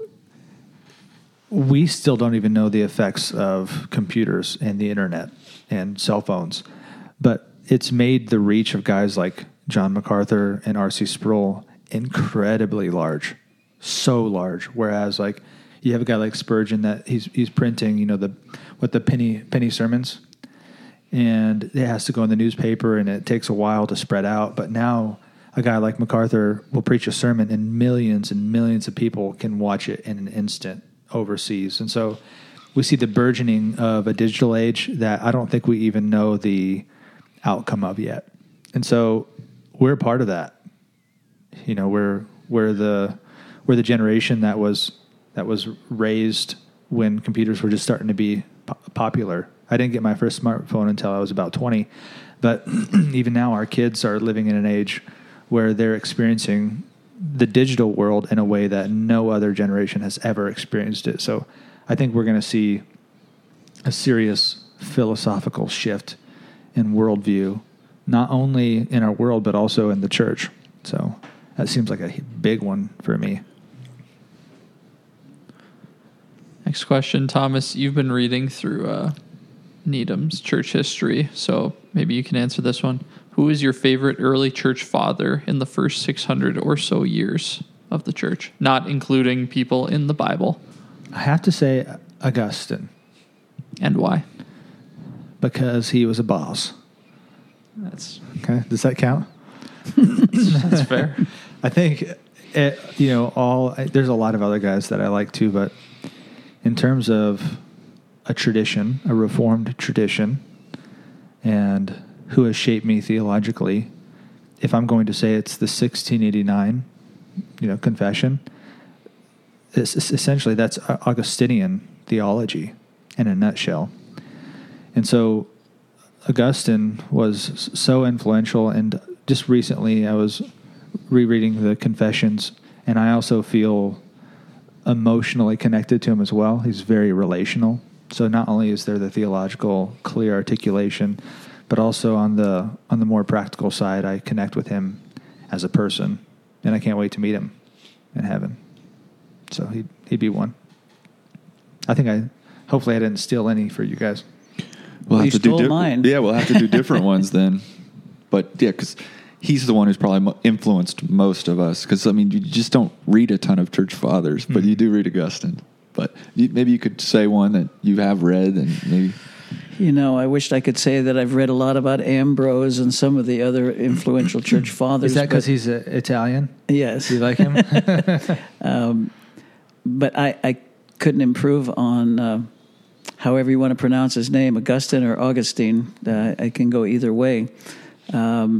we still don't even know the effects of computers and the internet and cell phones, but it's made the reach of guys like John MacArthur and R C Sproul incredibly large, so large. Whereas, like, you have a guy like Spurgeon that he's he's printing, you know, the what the penny penny sermons, and it has to go in the newspaper, and it takes a while to spread out. But now, a guy like MacArthur will preach a sermon, and millions and millions of people can watch it in an instant overseas. And so, we see the burgeoning of a digital age that I don't think we even know the outcome of yet. And so, we're part of that. You know, we're we're the we're the generation that was that was raised when computers were just starting to be po- popular. I didn't get my first smartphone until I was about twenty, but even now our kids are living in an age where they're experiencing the digital world in a way that no other generation has ever experienced it. So I think we're going to see a serious philosophical shift in worldview, not only in our world, but also in the church. So that seems like a big one for me. Next question, Thomas. You've been reading through uh, Needham's church history, so maybe you can answer this one. Who is your favorite early church father in the first six hundred or so years of the church, not including people in the Bible? I have to say Augustine. And why? Because he was a boss. That's okay. Does that count? That's fair. I think, it, you know, all there's a lot of other guys that I like too, but in terms of a tradition, a Reformed tradition, and who has shaped me theologically, if I'm going to say it's the sixteen eighty-nine, you know, confession, it's, it's essentially that's Augustinian theology in a nutshell. And so Augustine was so influential, and just recently I was rereading the Confessions, and I also feel emotionally connected to him as well. He's very relational. So not only is there the theological clear articulation, but also on the on the more practical side, I connect with him as a person, and I can't wait to meet him in heaven. So he'd, he'd be one. I think I, hopefully I didn't steal any for you guys. We'll have you to stole do di- mine. Yeah, we'll have to do different ones then. But yeah, because he's the one who's probably mo- influenced most of us. Because I mean, you just don't read a ton of church fathers, but mm-hmm. you do read Augustine. But you, maybe you could say one that you have read, and maybe. You know, I wished I could say that I've read a lot about Ambrose and some of the other influential church fathers. Is that because he's uh, Italian? Yes. Do you like him? um, but I, I couldn't improve on uh, however you want to pronounce his name, Augustine or Augustine. Uh, I can go either way. Um,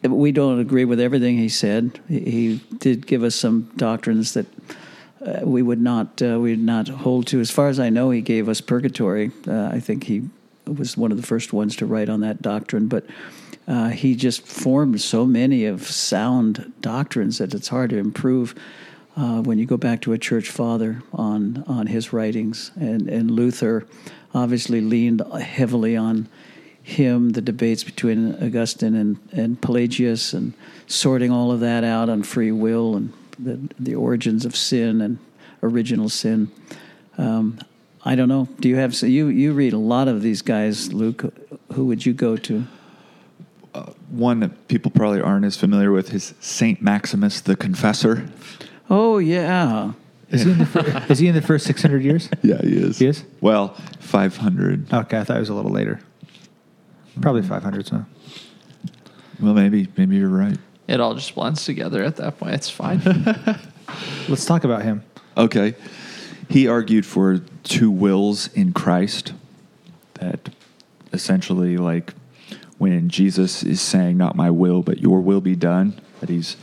we don't agree with everything he said. He, he did give us some doctrines that uh, we would not uh, we would not hold to. As far as I know, he gave us purgatory. Uh, I think he was one of the first ones to write on that doctrine. But uh, he just formed so many of sound doctrines that it's hard to improve uh, when you go back to a church father on on his writings. And, and Luther obviously leaned heavily on him, the debates between Augustine and, and Pelagius, and sorting all of that out on free will and the, the origins of sin and original sin. Um, I don't know. Do you have so you you read a lot of these guys, Luke? Who would you go to? Uh, one that people probably aren't as familiar with is Saint Maximus the Confessor. Oh yeah. Is he in the fir- is he in the first six hundred years? Yeah, he is. He is? Well, five hundred. Okay, I thought it was a little later. Probably five hundred. So. Well, maybe maybe you're right. It all just blends together at that point. It's fine. Let's talk about him. Okay. He argued for two wills in Christ, that essentially, like, when Jesus is saying, not my will, but your will be done, that he's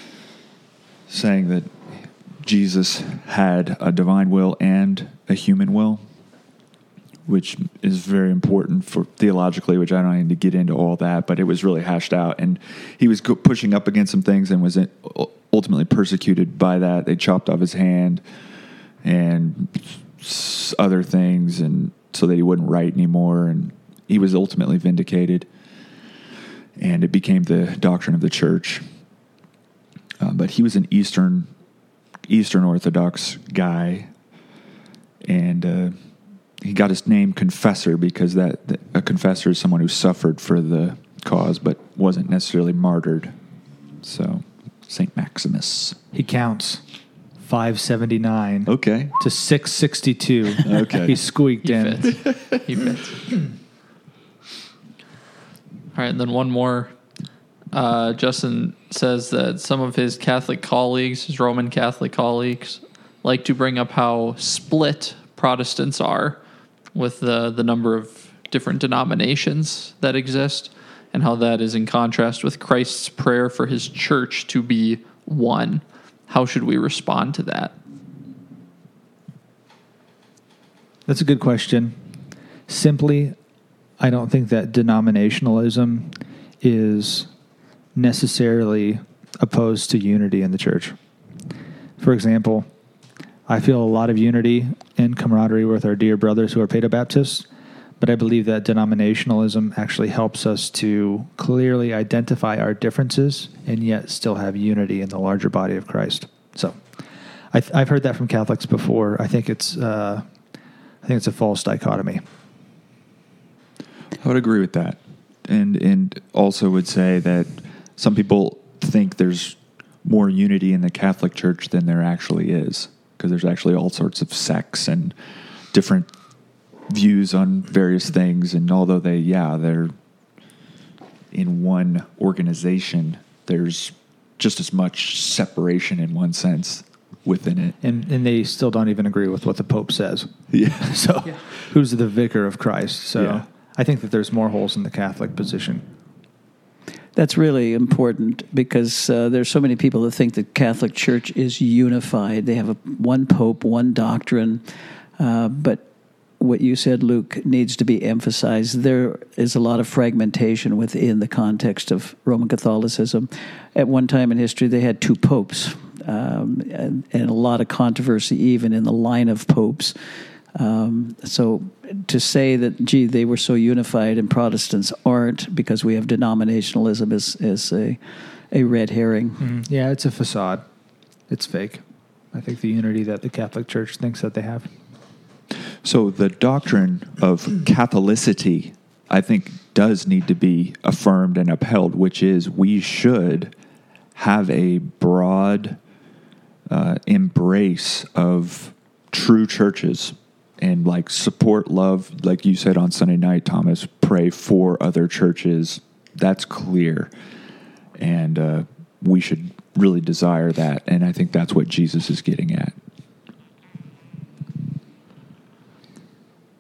saying that Jesus had a divine will and a human will, which is very important for theologically, which I don't need to get into all that, but it was really hashed out. And he was go- pushing up against some things and was ultimately persecuted by that. They chopped off his hand and other things, and so that he wouldn't write anymore. And he was ultimately vindicated, and it became the doctrine of the church. Uh, but he was an Eastern Eastern Orthodox guy, and uh, he got his name Confessor because that, that a confessor is someone who suffered for the cause but wasn't necessarily martyred. So, Saint Maximus. He counts five seventy-nine Okay. to six sixty-two. Okay. He squeaked He in. fits. He fits. All right, and then one more. Uh, Justin says that some of his Catholic colleagues, his Roman Catholic colleagues, like to bring up how split Protestants are with the, the number of different denominations that exist, and how that is in contrast with Christ's prayer for his church to be one. How should we respond to that? That's a good question. Simply, I don't think that denominationalism is necessarily opposed to unity in the church. For example, I feel a lot of unity and camaraderie with our dear brothers who are Paedobaptists, but I believe that denominationalism actually helps us to clearly identify our differences and yet still have unity in the larger body of Christ. So, I th- I've heard that from Catholics before. I think it's uh, I think it's a false dichotomy. I would agree with that. And and also would say that some people think there's more unity in the Catholic Church than there actually is, because there's actually all sorts of sects and different views on various things. And although they, yeah, they're in one organization, there's just as much separation in one sense within it. And and they still don't even agree with what the Pope says. Yeah. So, Yeah. who's the vicar of Christ? So, Yeah. I think that there's more holes in the Catholic position. That's really important because uh, there's so many people that think the Catholic Church is unified. They have a, one pope, one doctrine. Uh, but what you said, Luke, needs to be emphasized. There is a lot of fragmentation within the context of Roman Catholicism. At one time in history, they had two popes, um, and, and a lot of controversy even in the line of popes. Um, so to say that, gee, they were so unified and Protestants aren't because we have denominationalism is, is a, a red herring. Mm-hmm. Yeah, it's a facade. It's fake. I think the unity that the Catholic Church thinks that they have. So the doctrine of Catholicity, I think, does need to be affirmed and upheld, which is we should have a broad uh, embrace of true churches and like support, love, like you said on Sunday night, Thomas, pray for other churches. That's clear. And uh, we should really desire that. And I think that's what Jesus is getting at. Uh,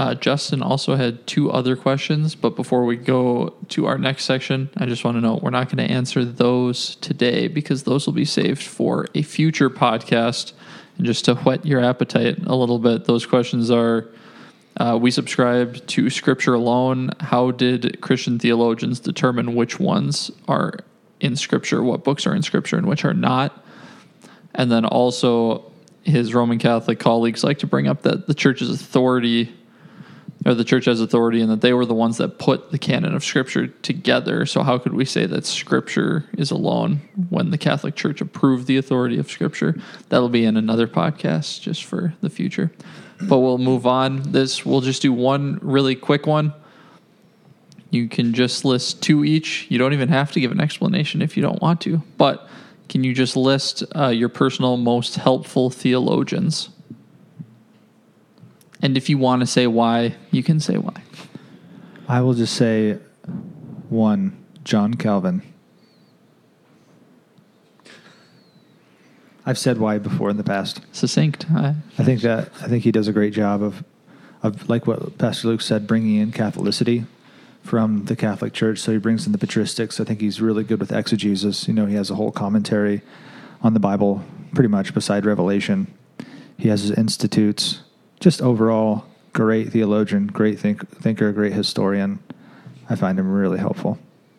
Uh, Justin also had two other questions, but before we go to our next section, I just want to note we're not going to answer those today because those will be saved for a future podcast. And just to whet your appetite a little bit, those questions are, uh, we subscribe to Scripture alone. How did Christian theologians determine which ones are in Scripture, what books are in Scripture and which are not? And then also his Roman Catholic colleagues like to bring up that the church's authority, or the church has authority, and that they were the ones that put the canon of Scripture together. So how could we say that Scripture is alone when the Catholic Church approved the authority of Scripture? That'll be in another podcast just for the future. But we'll move on. This we'll just do one really quick one. You can just list two each. You don't even have to give an explanation if you don't want to. But can you just list uh, your personal most helpful theologians? And if you want to say why, you can say why. I will just say one, John Calvin. I've said why before in the past. Succinct. I, I think that I think he does a great job of, of like what Pastor Luke said, bringing in Catholicity from the Catholic Church. So he brings in the patristics. I think he's really good with exegesis. You know, he has a whole commentary on the Bible, pretty much beside Revelation. He has his institutes. Just overall, great theologian, great think, thinker, great historian. I find him really helpful.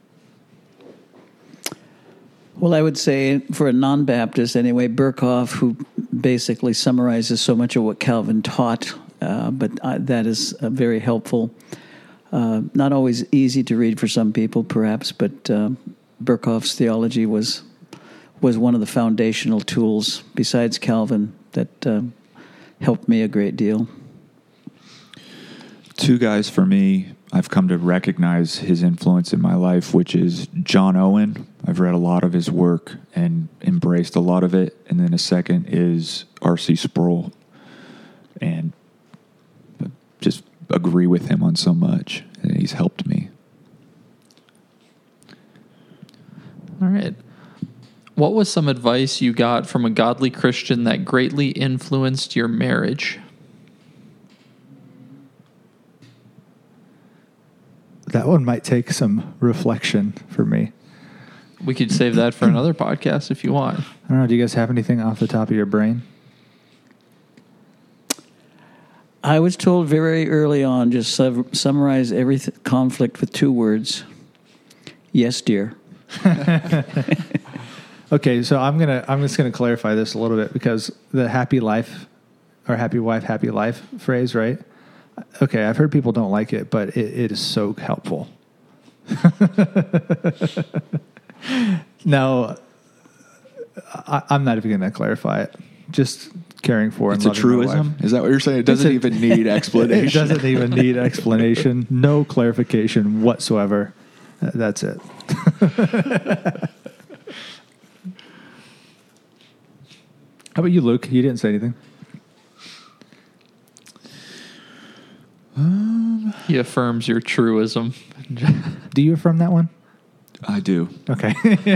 Well, I would say for a non-Baptist anyway, Berkhoff, who basically summarizes so much of what Calvin taught, uh, but uh, that is uh, very helpful. Uh, not always easy to read for some people, perhaps, but uh, Berkhoff's theology was was one of the foundational tools, besides Calvin, that uh, helped me a great deal. Two guys for me, I've come to recognize his influence in my life, which is John Owen. I've read a lot of his work and embraced a lot of it. And then a second is R C Sproul. And just agree with him on so much. And he's helped me. All right. What was some advice you got from a godly Christian that greatly influenced your marriage? That one might take some reflection for me. We could save that for another podcast if you want. I don't know. Do you guys have anything off the top of your brain? I was told very early on, just su- summarize every th- conflict with two words. Yes, dear. Okay, so I'm gonna I'm just gonna clarify this a little bit, because the happy life or happy wife, happy life phrase, right? Okay, I've heard people don't like it, but it, it is so helpful. Now, I, I'm not even going to clarify it. Just caring for and It's a loving my wife. truism? Is that what you're saying? It doesn't a- even need explanation. It doesn't even need explanation. No clarification whatsoever. Uh, That's it. How about you, Luke? You didn't say anything. He affirms your truism. Do you affirm that one? I do. Okay.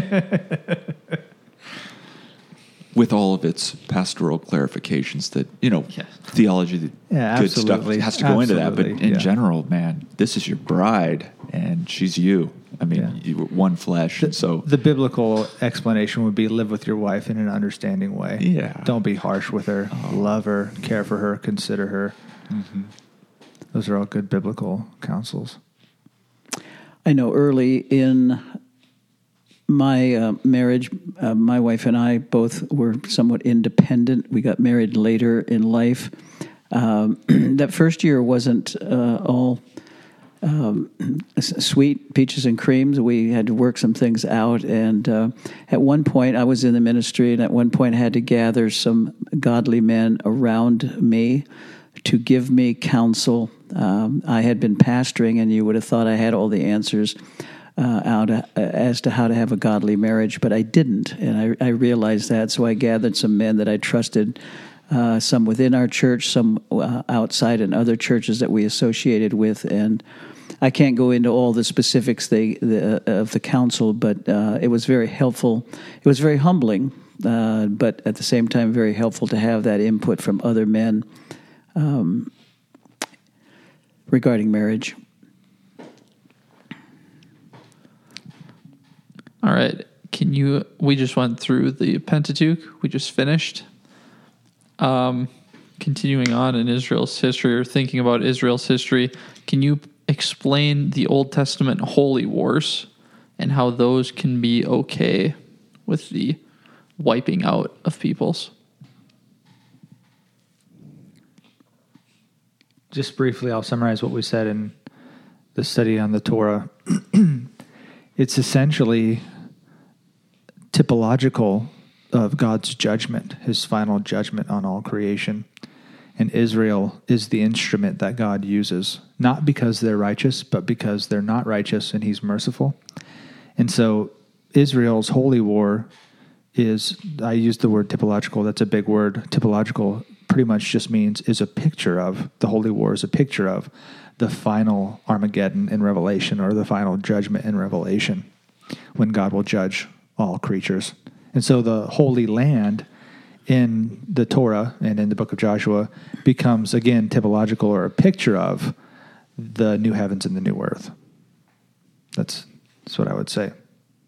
With all of its pastoral clarifications that, you know, Yeah. theology, the Yeah, good stuff absolutely. has to go into that. But Absolutely, in yeah. general, man, this is your bride and she's you. I mean, Yeah. you were one flesh. And so, The biblical explanation would be live with your wife in an understanding way. Yeah. Don't be harsh with her. Love her. Care for her. Consider her. mm-hmm. Those are all good biblical counsels. I know early in my uh, marriage, uh, my wife and I both were somewhat independent. We got married later in life. Um, that first year wasn't uh, all um, s- sweet peaches and creams. We had to work some things out. And uh, at one point, I was in the ministry, and at one point, I had to gather some godly men around me to give me counsel. Um, I had been pastoring, and you would have thought I had all the answers uh, out uh, as to how to have a godly marriage, but I didn't, and I, I realized that. So I gathered some men that I trusted, uh, some within our church, some uh, outside in other churches that we associated with, and I can't go into all the specifics they, the, of the counsel, but uh, it was very helpful. It was very humbling, uh, but at the same time very helpful to have that input from other men. Um, regarding marriage. All right. Can you, we just went through the Pentateuch. We just finished. Um, continuing on in Israel's history, or thinking about Israel's history, can you explain the Old Testament holy wars and how those can be okay with the wiping out of peoples? Just briefly, I'll summarize what we said in the study on the Torah. It's essentially typological of God's judgment, his final judgment on all creation. And Israel is the instrument that God uses, not because they're righteous, but because they're not righteous and he's merciful. And so Israel's holy war is, I used the word typological, that's a big word. Typological pretty much just means is a picture of, the holy war is a picture of the final Armageddon in Revelation, or the final judgment in Revelation, when God will judge all creatures. And so the Holy Land in the Torah and in the book of Joshua becomes, again, typological, or a picture of the new heavens and the new earth. That's, that's what I would say.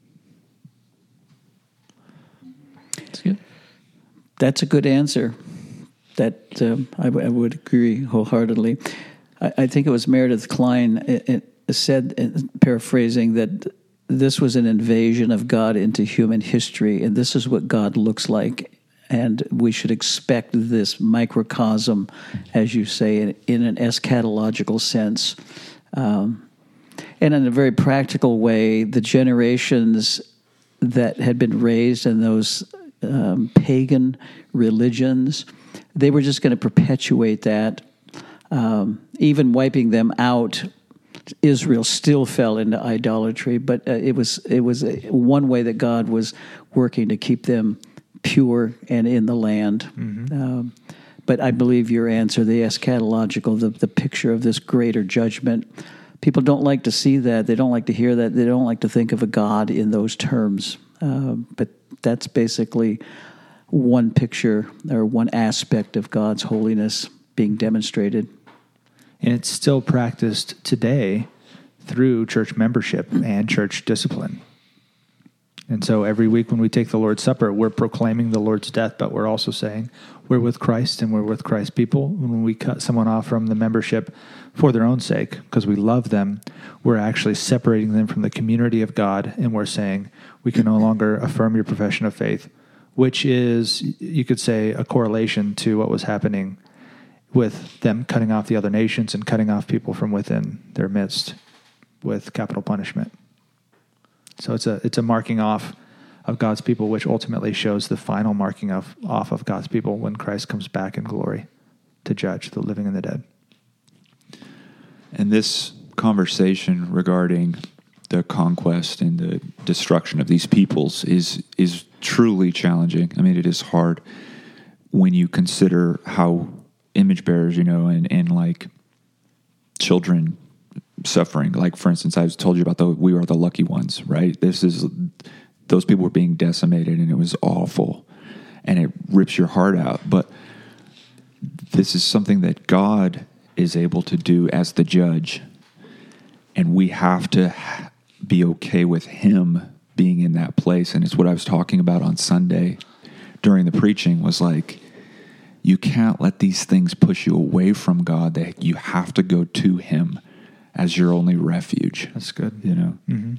That's good. That's a good answer. That um, I, w- I would agree wholeheartedly. I, I think it was Meredith Klein it, it said, uh, paraphrasing, that this was an invasion of God into human history, and this is what God looks like. And we should expect this microcosm, as you say, in, in an eschatological sense. Um, and in a very practical way, the generations that had been raised in those um, pagan religions, they were just going to perpetuate that. Um, even wiping them out, Israel still fell into idolatry, but uh, it was it was a, one way that God was working to keep them pure and in the land. Mm-hmm. Um, but I believe your answer, the eschatological, the, the picture of this greater judgment, people don't like to see that. They don't like to hear that. They don't like to think of a God in those terms. Uh, but that's basically one picture or one aspect of God's holiness being demonstrated. And it's still practiced today through church membership and church discipline. And so every week when we take the Lord's Supper, we're proclaiming the Lord's death, but we're also saying we're with Christ and we're with Christ's people. When we cut someone off from the membership for their own sake, because we love them, we're actually separating them from the community of God, and we're saying we can no longer affirm your profession of faith, which is, you could say, a correlation to what was happening with them cutting off the other nations and cutting off people from within their midst with capital punishment. So it's a it's a marking off of God's people, which ultimately shows the final marking of off of God's people when Christ comes back in glory to judge the living and the dead. And this conversation regarding the conquest and the destruction of these peoples is is truly challenging. I mean, it is hard when you consider how image bearers, you know, and, and like children suffering. Like, for instance, I told you about the we are the lucky ones, right? This is, those people were being decimated, and it was awful, and it rips your heart out. But this is something that God is able to do as the judge, and we have to be okay with him being in that place. And it's what I was talking about on Sunday during the preaching, was like, you can't let these things push you away from God. That you have to go to him as your only refuge. That's good. You know? Mm-hmm.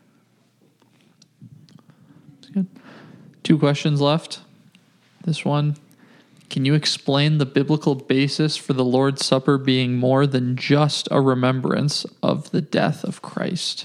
That's good. Two questions left. This one, can you explain the biblical basis for the Lord's Supper being more than just a remembrance of the death of Christ?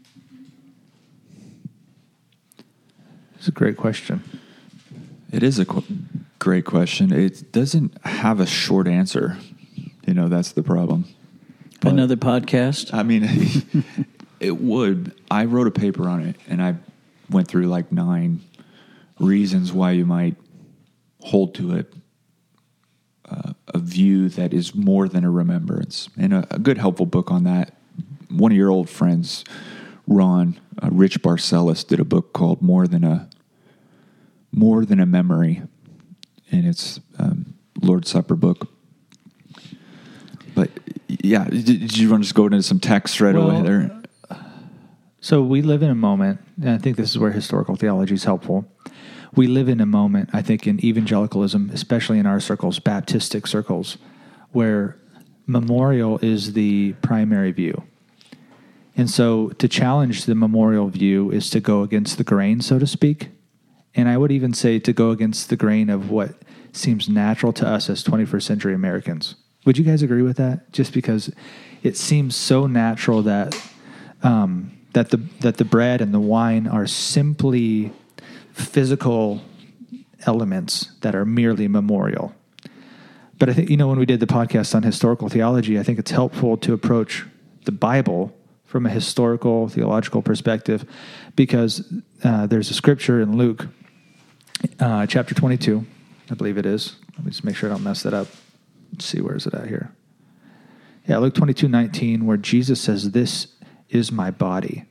It's a great question. It is a qu- great question. It doesn't have a short answer. You know, that's the problem. But, Another podcast? I mean, it would. I wrote a paper on it, and I went through like nine reasons why you might hold to it, uh, a view that is more than a remembrance. And a, a good, helpful book on that, one of your old friends, Ron, uh, Rich Barcellos, did a book called More Than a More Than a Memory, and it's um, Lord's Supper book. But yeah, did, did you want to just go into some text right Well, away there? So we live in a moment, and I think this is where historical theology is helpful. We live in a moment, I think, in evangelicalism, especially in our circles, Baptistic circles, where memorial is the primary view. And so to challenge the memorial view is to go against the grain, so to speak. And I would even say to go against the grain of what seems natural to us as twenty-first century Americans. Would you guys agree with that? Just because it seems so natural that um, that the that the bread and the wine are simply physical elements that are merely memorial. But I think, you know, when we did the podcast on historical theology, I think it's helpful to approach the Bible from a historical, theological perspective, because uh, there's a scripture in Luke uh, chapter twenty-two, I believe it is. Let me just make sure I don't mess that up. Let's see, where is it at here? Yeah, Luke twenty-two nineteen, where Jesus says, "This is my body."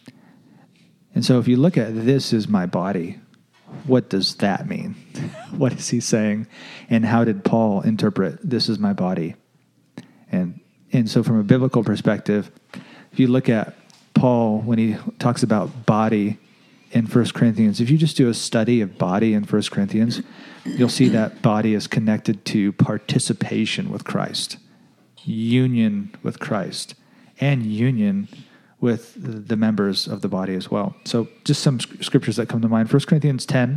And so if you look at "this is my body," what does that mean? What is he saying? And how did Paul interpret "this is my body"? And and so from a biblical perspective, if you look at Paul when he talks about body in First Corinthians, if you just do a study of body in First Corinthians, you'll see that body is connected to participation with Christ, union with Christ, and union with the members of the body as well. So just some scriptures that come to mind. First Corinthians ten,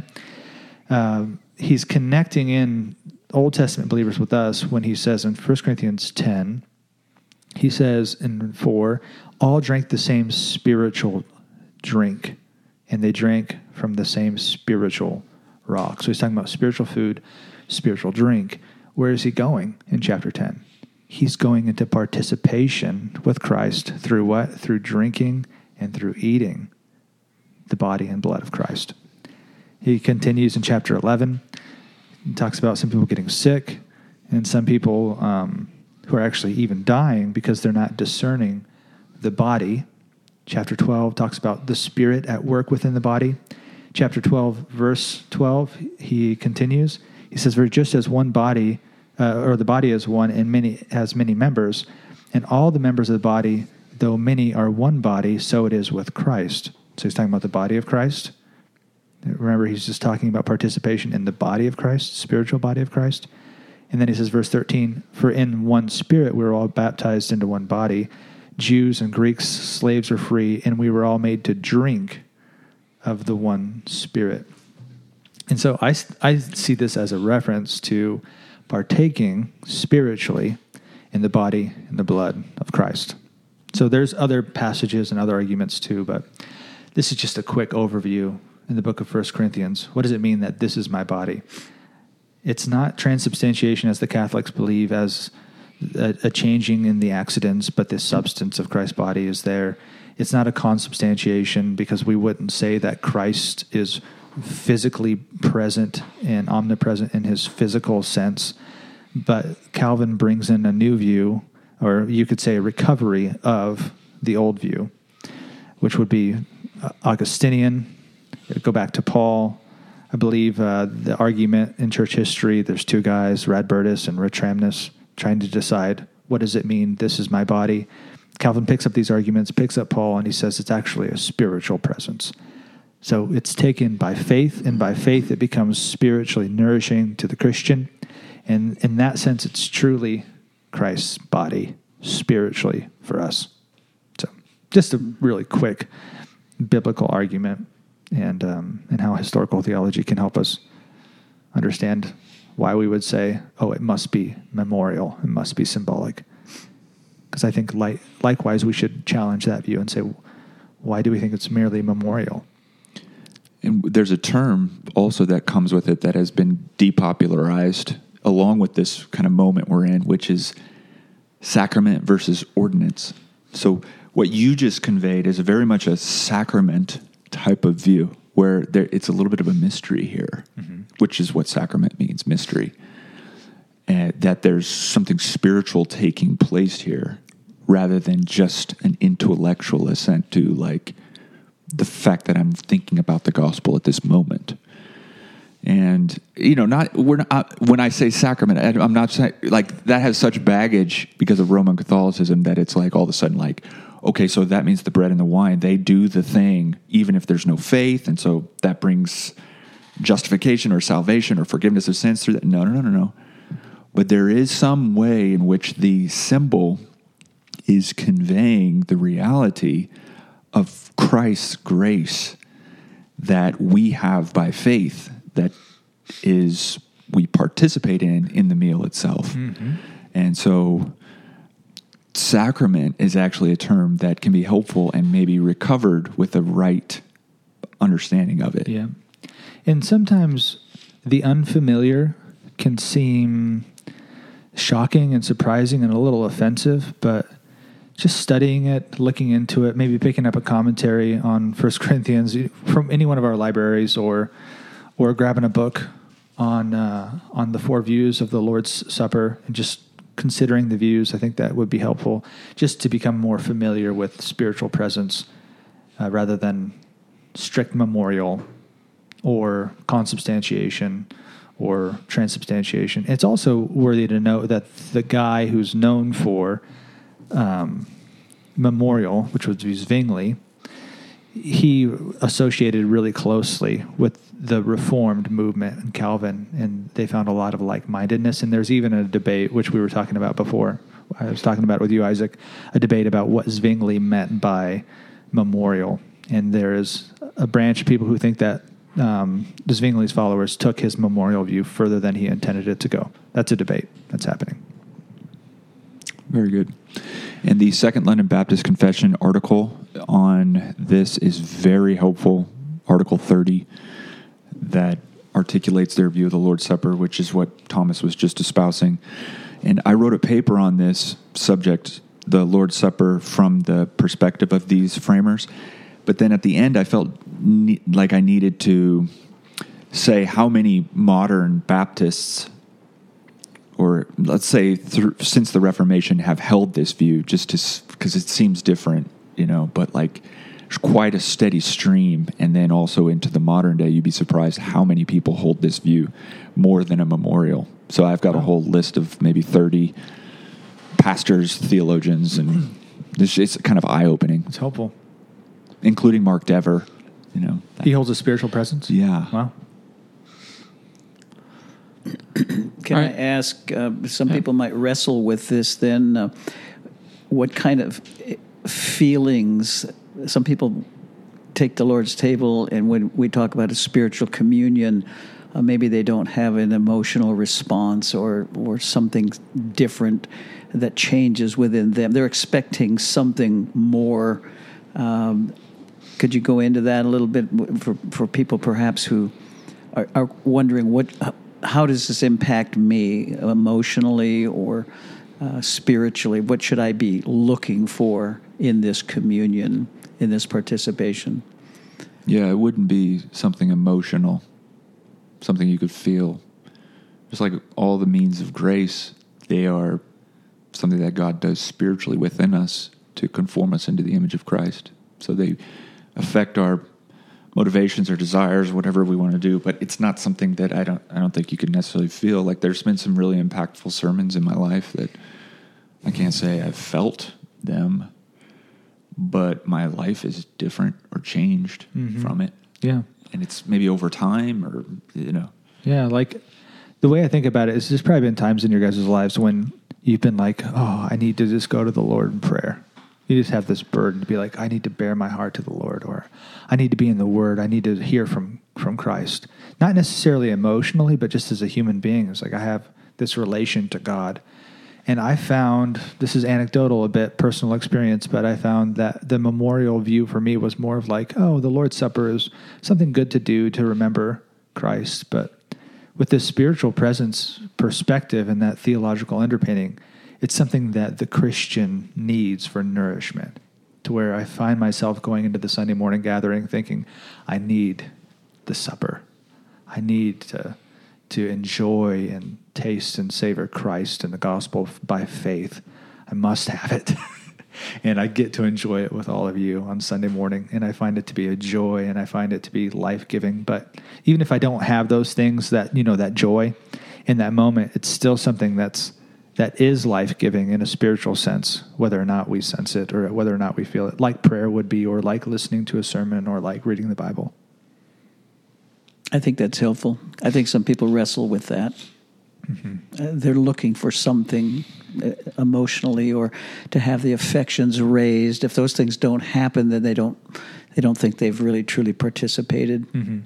uh, he's connecting in Old Testament believers with us when he says in First Corinthians ten, he says in four, all drank the same spiritual drink, and they drank from the same spiritual rock. So he's talking about spiritual food, spiritual drink. Where is he going in chapter ten? He's going into participation with Christ through what? Through drinking and through eating the body and blood of Christ. He continues in chapter eleven. He talks about some people getting sick and some people um, who are actually even dying because they're not discerning the body. Chapter twelve talks about the Spirit at work within the body. Chapter twelve, verse twelve, he continues. He says, "For just as one body, uh, or the body is one, and many has many members, and all the members of the body, though many are one body, so it is with Christ." So he's talking about the body of Christ. Remember, he's just talking about participation in the body of Christ, spiritual body of Christ. And then he says, verse thirteen, "For in one Spirit we were all baptized into one body, Jews and Greeks, slaves or free, and we were all made to drink of the one Spirit." And so I, I see this as a reference to partaking spiritually in the body and the blood of Christ. So there's other passages and other arguments too, but this is just a quick overview in the book of First Corinthians. What does it mean that this is my body? It's not transubstantiation as the Catholics believe, as a, a changing in the accidents, but the substance of Christ's body is there. It's not a consubstantiation because we wouldn't say that Christ is physically present and omnipresent in his physical sense. But Calvin brings in a new view, or you could say a recovery of the old view, which would be Augustinian. Go back to Paul. I believe uh, the argument in church history, there's two guys, Radbertus and Ratramnus, trying to decide, what does it mean, this is my body? Calvin picks up these arguments, picks up Paul, and he says it's actually a spiritual presence. So it's taken by faith, and by faith it becomes spiritually nourishing to the Christian. And in that sense, it's truly Christ's body spiritually for us. So just a really quick biblical argument and um, and how historical theology can help us understand why we would say, oh, it must be memorial, it must be symbolic. Because I think like, likewise we should challenge that view and say, why do we think it's merely memorial? And there's a term also that comes with it that has been depopularized along with this kind of moment we're in, which is sacrament versus ordinance. So what you just conveyed is very much a sacrament type of view where there, it's a little bit of a mystery here, mm-hmm. which is what sacrament means, mystery. And that there's something spiritual taking place here rather than just an intellectual assent to like the fact that I'm thinking about the gospel at this moment. And, you know, not we're not, when I say sacrament, I- I'm not saying, like, that has such baggage because of Roman Catholicism that it's like all of a sudden, like, okay, so that means the bread and the wine, they do the thing even if there's no faith, and so that brings justification or salvation or forgiveness of sins through that. No, no, no, no, no. But there is some way in which the symbol is conveying the reality of Christ's grace that we have by faith, that is we participate in in the meal itself. Mm-hmm. And so sacrament is actually a term that can be helpful and maybe recovered with the right understanding of it. Yeah. And sometimes the unfamiliar can seem shocking and surprising and a little offensive, but just studying it, looking into it, maybe picking up a commentary on First Corinthians from any one of our libraries, or or grabbing a book on uh, on the four views of the Lord's Supper and just considering the views. I think that would be helpful just to become more familiar with spiritual presence uh, rather than strict memorial or consubstantiation or transubstantiation. It's also worthy to note that the guy who's known for um, memorial, which was Zwingli, he associated really closely with the Reformed movement and Calvin, and they found a lot of like-mindedness. And there's even a debate, which we were talking about before. I was talking about with you, Isaac, a debate about what Zwingli meant by memorial. And there is a branch of people who think that um, Zwingli's followers took his memorial view further than he intended it to go. That's a debate that's happening. Very good. And the Second London Baptist Confession article on this is very helpful. Article thirty, that articulates their view of the Lord's Supper, which is what Thomas was just espousing. And I wrote a paper on this subject, the Lord's Supper, from the perspective of these framers. But then at the end, I felt ne- like I needed to say how many modern Baptists, or let's say th- since the Reformation, have held this view, just to, because it seems different, you know, but like there's quite a steady stream. And then also into the modern day, you'd be surprised how many people hold this view more than a memorial. So I've got wow. a whole list of maybe thirty pastors, theologians, and this it's kind of eye-opening. It's helpful. Including Mark Dever, you know. He holds a spiritual presence? Yeah. Wow. Can right. I ask, uh, some yeah. people might wrestle with this then, uh, what kind of feelings, some people take the Lord's table, and when we talk about a spiritual communion, uh, maybe they don't have an emotional response or, or something different that changes within them. They're expecting something more. Um, could you go into that a little bit for, for people perhaps who are, are wondering what, how does this impact me emotionally or uh, spiritually? What should I be looking for in this communion, in this participation? Yeah, it wouldn't be something emotional, something you could feel. Just like all the means of grace, they are something that God does spiritually within us to conform us into the image of Christ. So they affect our motivations or desires, whatever we want to do, but it's not something that I don't I don't think you can necessarily feel. Like there's been some really impactful sermons in my life that I can't say I've felt them, but my life is different or changed mm-hmm. from it. Yeah. And it's maybe over time or, you know. Yeah, like the way I think about it is there's probably been times in your guys' lives when you've been like, oh, I need to just go to the Lord in prayer. You just have this burden to be like, I need to bear my heart to the Lord, or I need to be in the Word. I need to hear from, from Christ. Not necessarily emotionally, but just as a human being. It's like I have this relation to God. And I found, this is anecdotal a bit, personal experience, but I found that the memorial view for me was more of like, oh, the Lord's Supper is something good to do to remember Christ. But with this spiritual presence perspective and that theological underpinning, it's something that the Christian needs for nourishment, to where I find myself going into the Sunday morning gathering thinking, I need the supper. I need to to enjoy and taste and savor Christ and the gospel by faith. I must have it. and I get to enjoy it with all of you on Sunday morning, and I find it to be a joy, and I find it to be life-giving. But even if I don't have those things, that, you know, that joy in that moment, it's still something that's that is life-giving in a spiritual sense, whether or not we sense it or whether or not we feel it, like prayer would be, or like listening to a sermon, or like reading the Bible. I think that's helpful. I think some people wrestle with that. Mm-hmm. Uh, they're looking for something uh, emotionally, or to have the affections raised. If those things don't happen, then they don't they don't think they've really truly participated. Mm-hmm.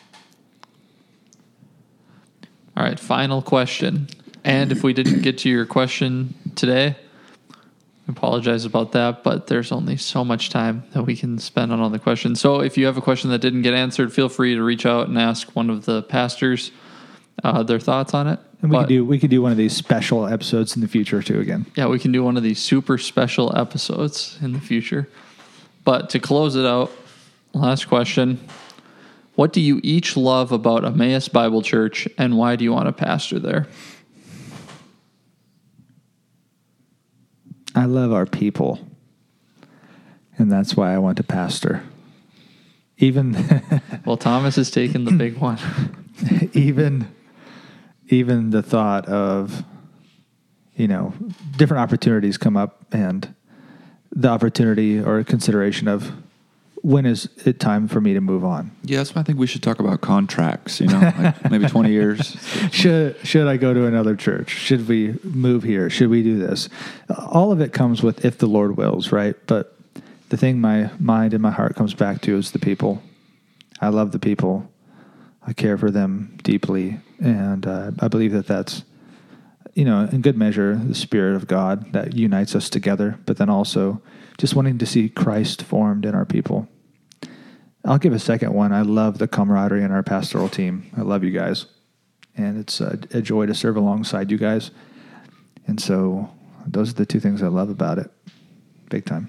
All right, final question. And if we didn't get to your question today, I apologize about that, but there's only so much time that we can spend on all the questions. So if you have a question that didn't get answered, feel free to reach out and ask one of the pastors uh, their thoughts on it. And we but, could do we could do one of these special episodes in the future too. Again, yeah, we can do one of these super special episodes in the future. But to close it out, last question: what do you each love about Emmaus Bible Church, and why do you want to pastor there? I love our people, and that's why I want to pastor. Even well, Thomas has taken the big one. even. Even the thought of, you know, different opportunities come up, and the opportunity or consideration of when is it time for me to move on? Yes, I think we should talk about contracts, you know, like maybe twenty years. Should should I go to another church? Should we move here? Should we do this? All of it comes with if the Lord wills, right? But the thing my mind and my heart comes back to is the people. I love the people. I care for them deeply, and uh, I believe that that's, you know, in good measure, the Spirit of God that unites us together, but then also just wanting to see Christ formed in our people. I'll give a second one. I love the camaraderie in our pastoral team. I love you guys, and it's a, a joy to serve alongside you guys. And so those are the two things I love about it, big time.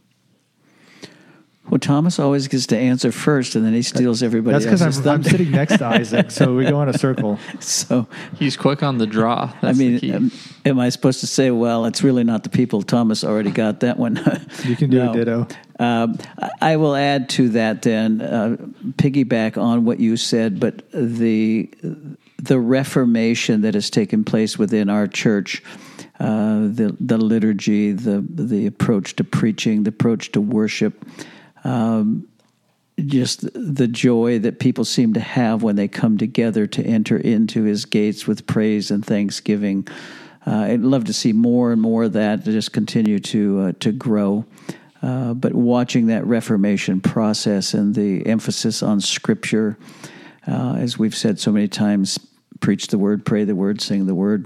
Well, Thomas always gets to answer first, and then he steals everybody That's because else's I'm, I'm sitting next to Isaac, so we go in a circle. So he's quick on the draw. That's I mean, the key. am, am I supposed to say, well, it's really not the people? Thomas already got that one. You can do no. a ditto. Um, I will add to that then, uh, piggyback on what you said, but the the reformation that has taken place within our church, uh, the the liturgy, the the approach to preaching, the approach to worship. Um, just the joy that people seem to have when they come together to enter into his gates with praise and thanksgiving. Uh, I'd love to see more and more of that to just continue to uh, to grow. Uh, but watching that Reformation process and the emphasis on Scripture, uh, as we've said so many times, preach the Word, pray the Word, sing the Word,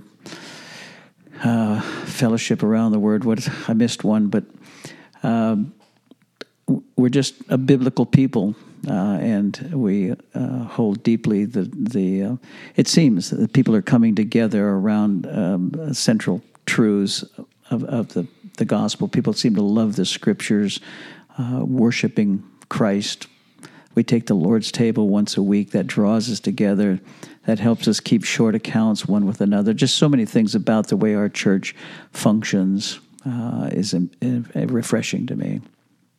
uh, fellowship around the Word. What I missed one, but. Uh, We're just a biblical people, uh, and we uh, hold deeply the the. Uh, it seems that people are coming together around um, central truths of, of the, the gospel. People seem to love the Scriptures, uh, worshiping Christ. We take the Lord's table once a week. That draws us together. That helps us keep short accounts one with another. Just so many things about the way our church functions uh, is in, in, refreshing to me.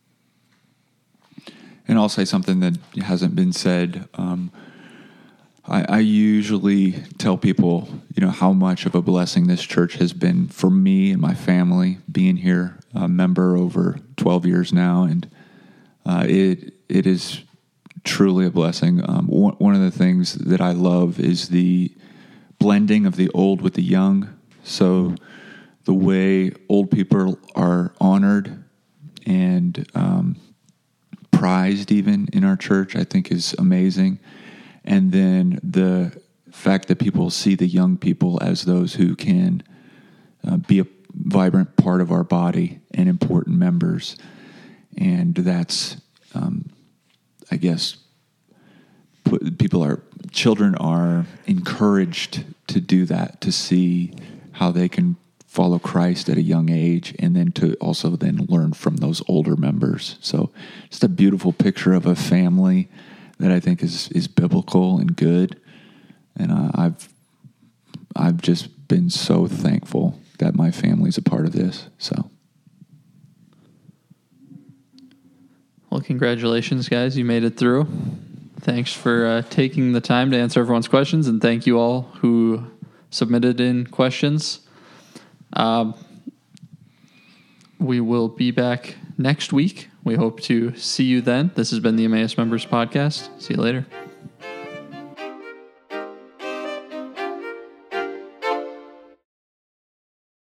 And I'll say something that hasn't been said. Um, I, I usually tell people, you know, how much of a blessing this church has been for me and my family, being here, a member over twelve years now, and uh, it it is truly a blessing. Um, one, one of the things that I love is the blending of the old with the young. So the way old people are honored and um, prized even in our church, I think is amazing. And then the fact that people see the young people as those who can uh, be a vibrant part of our body and important members. And that's, um, I guess, put, people are, children are encouraged to do that, to see how they can follow Christ at a young age, and then to also then learn from those older members. So it's a beautiful picture of a family that I think is is biblical and good. And uh, I've I've just been so thankful that my family's a part of this. So Well, congratulations, guys. You made it through. Thanks for uh, taking the time to answer everyone's questions, and thank you all who submitted in questions. Um, we will be back next week. We hope to see you then. This has been the Emmaus Members Podcast. See you later.